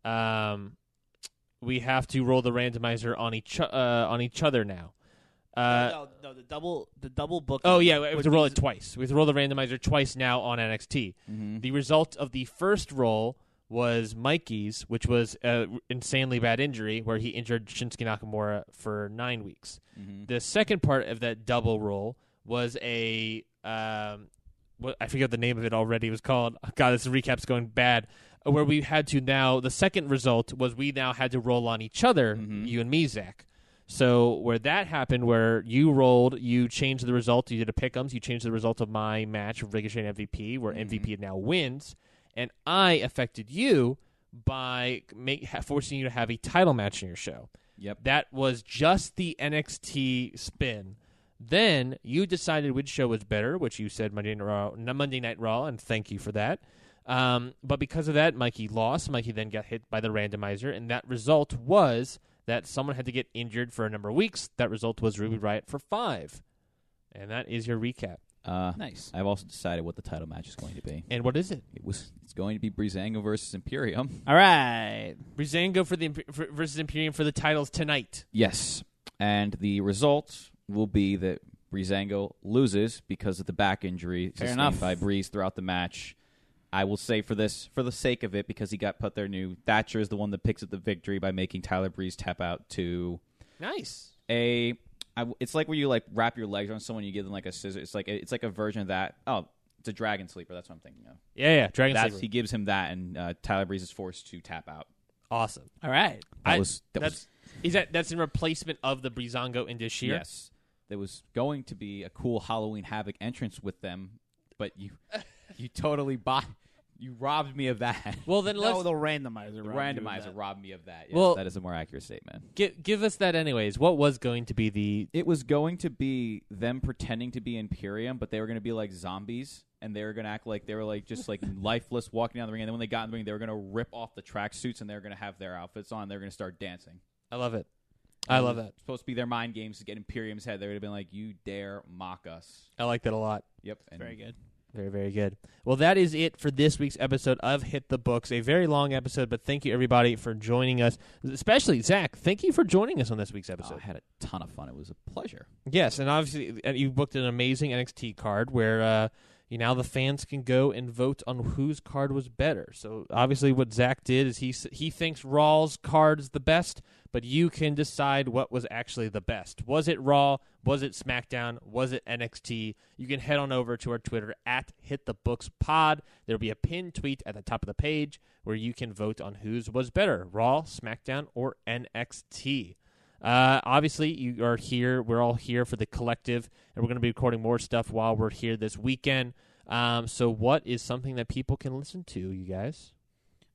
we have to roll the randomizer on each other now. No, the double booking. Oh yeah, we have which to roll means- it twice. We have to roll the randomizer twice now on NXT. The result of the first roll was Mikey's, which was an insanely bad injury where he injured Shinsuke Nakamura for 9 weeks. The second part of that double roll was a I forget the name of it already. It was called, God, this recap's going bad, where we had to now, the second result was we now had to roll on each other, you and me, Zach. So where that happened, where you rolled, you changed the result, you did a pick'ems, you changed the result of my match of Ricochet and MVP, where MVP now wins, and I affected you by forcing you to have a title match in your show. Yep. That was just the NXT spin. Then you decided which show was better, which you said Monday Night Raw, and thank you for that. But because of that, Mikey lost. Mikey then got hit by the randomizer, and that result was that someone had to get injured for a number of weeks. That result was Ruby Riott for 5. And that is your recap. Nice. I've also decided what the title match is going to be. And what is it? It's going to be Breezango versus Imperium. All right. Breezango versus Imperium for the titles tonight. Yes. And the result will be that Breezango loses because of the back injury sustained enough. by Breeze throughout the match. I will say for the sake of it, because he got put there new, Thatcher is the one that picks up the victory by making Tyler Breeze tap out to Nice. it's like where you like wrap your legs on someone, you give them like a scissor. It's like a version of that. Oh, it's a dragon sleeper. That's what I'm thinking of. Yeah, Dragon He Slayer. gives him that, and Tyler Breeze is forced to tap out. Awesome. All right. That's That's in replacement of the Breezango and Dashir? yes. There was going to be a cool Halloween Havoc entrance with them, but you totally you robbed me of that. Well, then let's the randomizer. The randomizer robbed me of that. Yes, Well- that is a more accurate statement. give us that anyways. What was going to be the... It was going to be them pretending to be Imperium, but they were going to be like zombies, and they were going to act like they were like just like lifeless walking down the ring. And then when they got in the ring, they were going to rip off the tracksuits, and they were going to have their outfits on. They were going to start dancing. I love it. I love that. Supposed to be their mind games to get Imperium's head. They would have been like, "You dare mock us?" I like that a lot. Yep, and Very good. Very, very good. Well, that is it for this week's episode of Hit the Books. A very long episode, but thank you, everybody, for joining us. Especially, Zach, thank you for joining us on this week's Oh, episode. I had a ton of fun. It was a pleasure. Yes, and obviously, you booked an amazing NXT card where now the fans can go and vote on whose card was better. So, obviously, what Zach did is he thinks Raw's card is the best, but you can decide what was actually the best. Was it Raw? Was it SmackDown? Was it NXT? You can head on over to our Twitter at HitTheBooksPod. There'll be a pinned tweet at the top of the page where you can vote on whose was better, Raw, SmackDown, or NXT. Obviously, you are here. We're all here for the collective, and we're going to be recording more stuff while we're here this weekend. So what is something that people can listen to, you guys?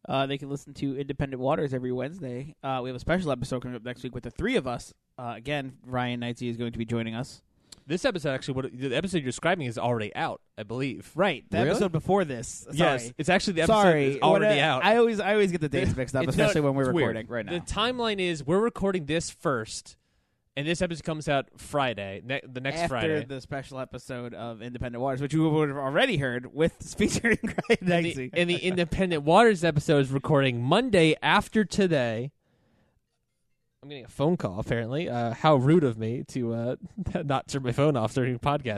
They can listen to Independent Waters every Wednesday. We have a special episode coming up next week with the three of us. Again, Ryan Knightsey is going to be joining us. This episode, actually, the episode you're describing is already out, I believe. Right, the Really? episode before this. Sorry. Yes, it's actually the episode is already out. I always get the dates mixed up, It's especially not- when we're it's weird. recording right now. The timeline is we're recording this first, and this episode comes out Friday, the next After Friday. the special episode of Independent Waters, which you would have already heard, with featuring Ryan Knightsey. And the Independent Waters episode is recording Monday after today. I'm getting a phone call, apparently. How rude of me to not turn my phone off during the podcast.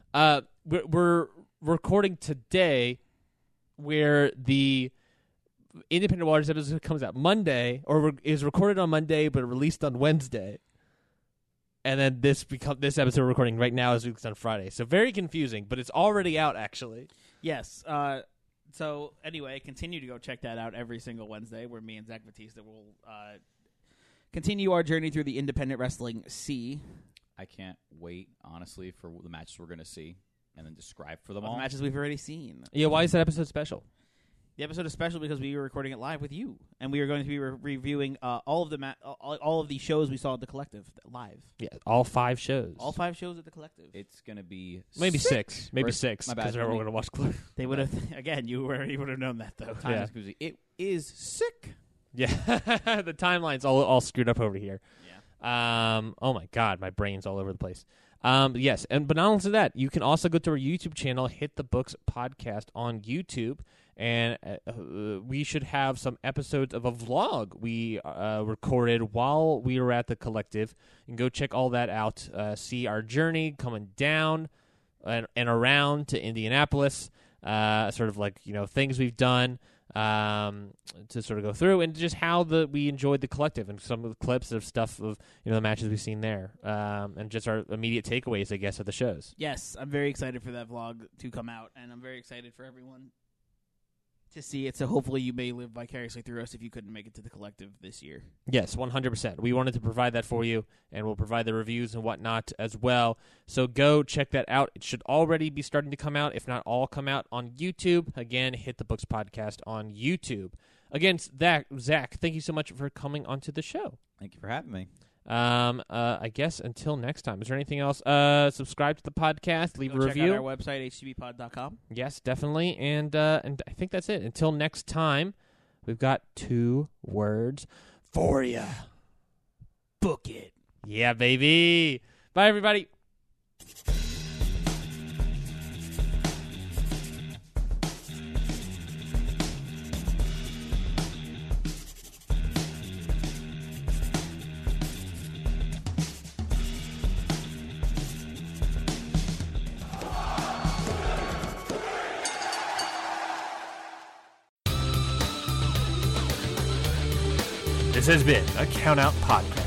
We're recording today where the Independent Waters episode comes out Monday, or is recorded on Monday but released on Wednesday. And then this episode we're recording right now is released on Friday. So very confusing, but it's already out, actually. Yes. So anyway, continue to go check that out every single Wednesday, where me and Zach Batista will continue our journey through the independent wrestling sea. I can't wait, honestly, for the matches we're going to see and then describe for them All all. the matches we've already seen. Yeah, why is that episode special? The episode is special because we were recording it live with you, and we are going to be reviewing all of the all of the shows we saw at the Collective live. Yeah, all 5 shows. All 5 shows at the Collective. It's going to be Maybe sick. 6. Maybe Or- 6. my bad. Because we're going to watch Cliff. They would have again. You would have known that though. Time Yeah. is confusing. It is sick. Yeah, the timeline's all screwed up over here. Yeah. Oh my God, my brain's all over the place. Yes, but not only that, you can also go to our YouTube channel, Hit the Books Podcast on YouTube, and we should have some episodes of a vlog we recorded while we were at the Collective. You can go check all that out. See our journey coming down and around to Indianapolis. Sort of like things we've done. To sort of go through and just how we enjoyed the Collective and some of the clips of stuff of the matches we've seen there, and just our immediate takeaways, I guess, of the shows. Yes, I'm very excited for that vlog to come out, and I'm very excited for everyone to see it. So hopefully you may live vicariously through us if you couldn't make it to the Collective this year. Yes, 100%. We wanted to provide that for you, and we'll provide the reviews and whatnot as well. So go check that out. It should already be starting to come out, if not all come out on YouTube. Again, Hit the Books Podcast on YouTube. Again, Zach, thank you so much for coming onto the show. Thank you for having me. I guess until next time. Is there anything else? Subscribe to the podcast, leave Go a check review. out our website, htbpod.com. Yes, definitely. And I think that's it. Until next time, we've got 2 words for you. Book it. Yeah, baby. Bye, everybody. This has been a Count Out Podcast.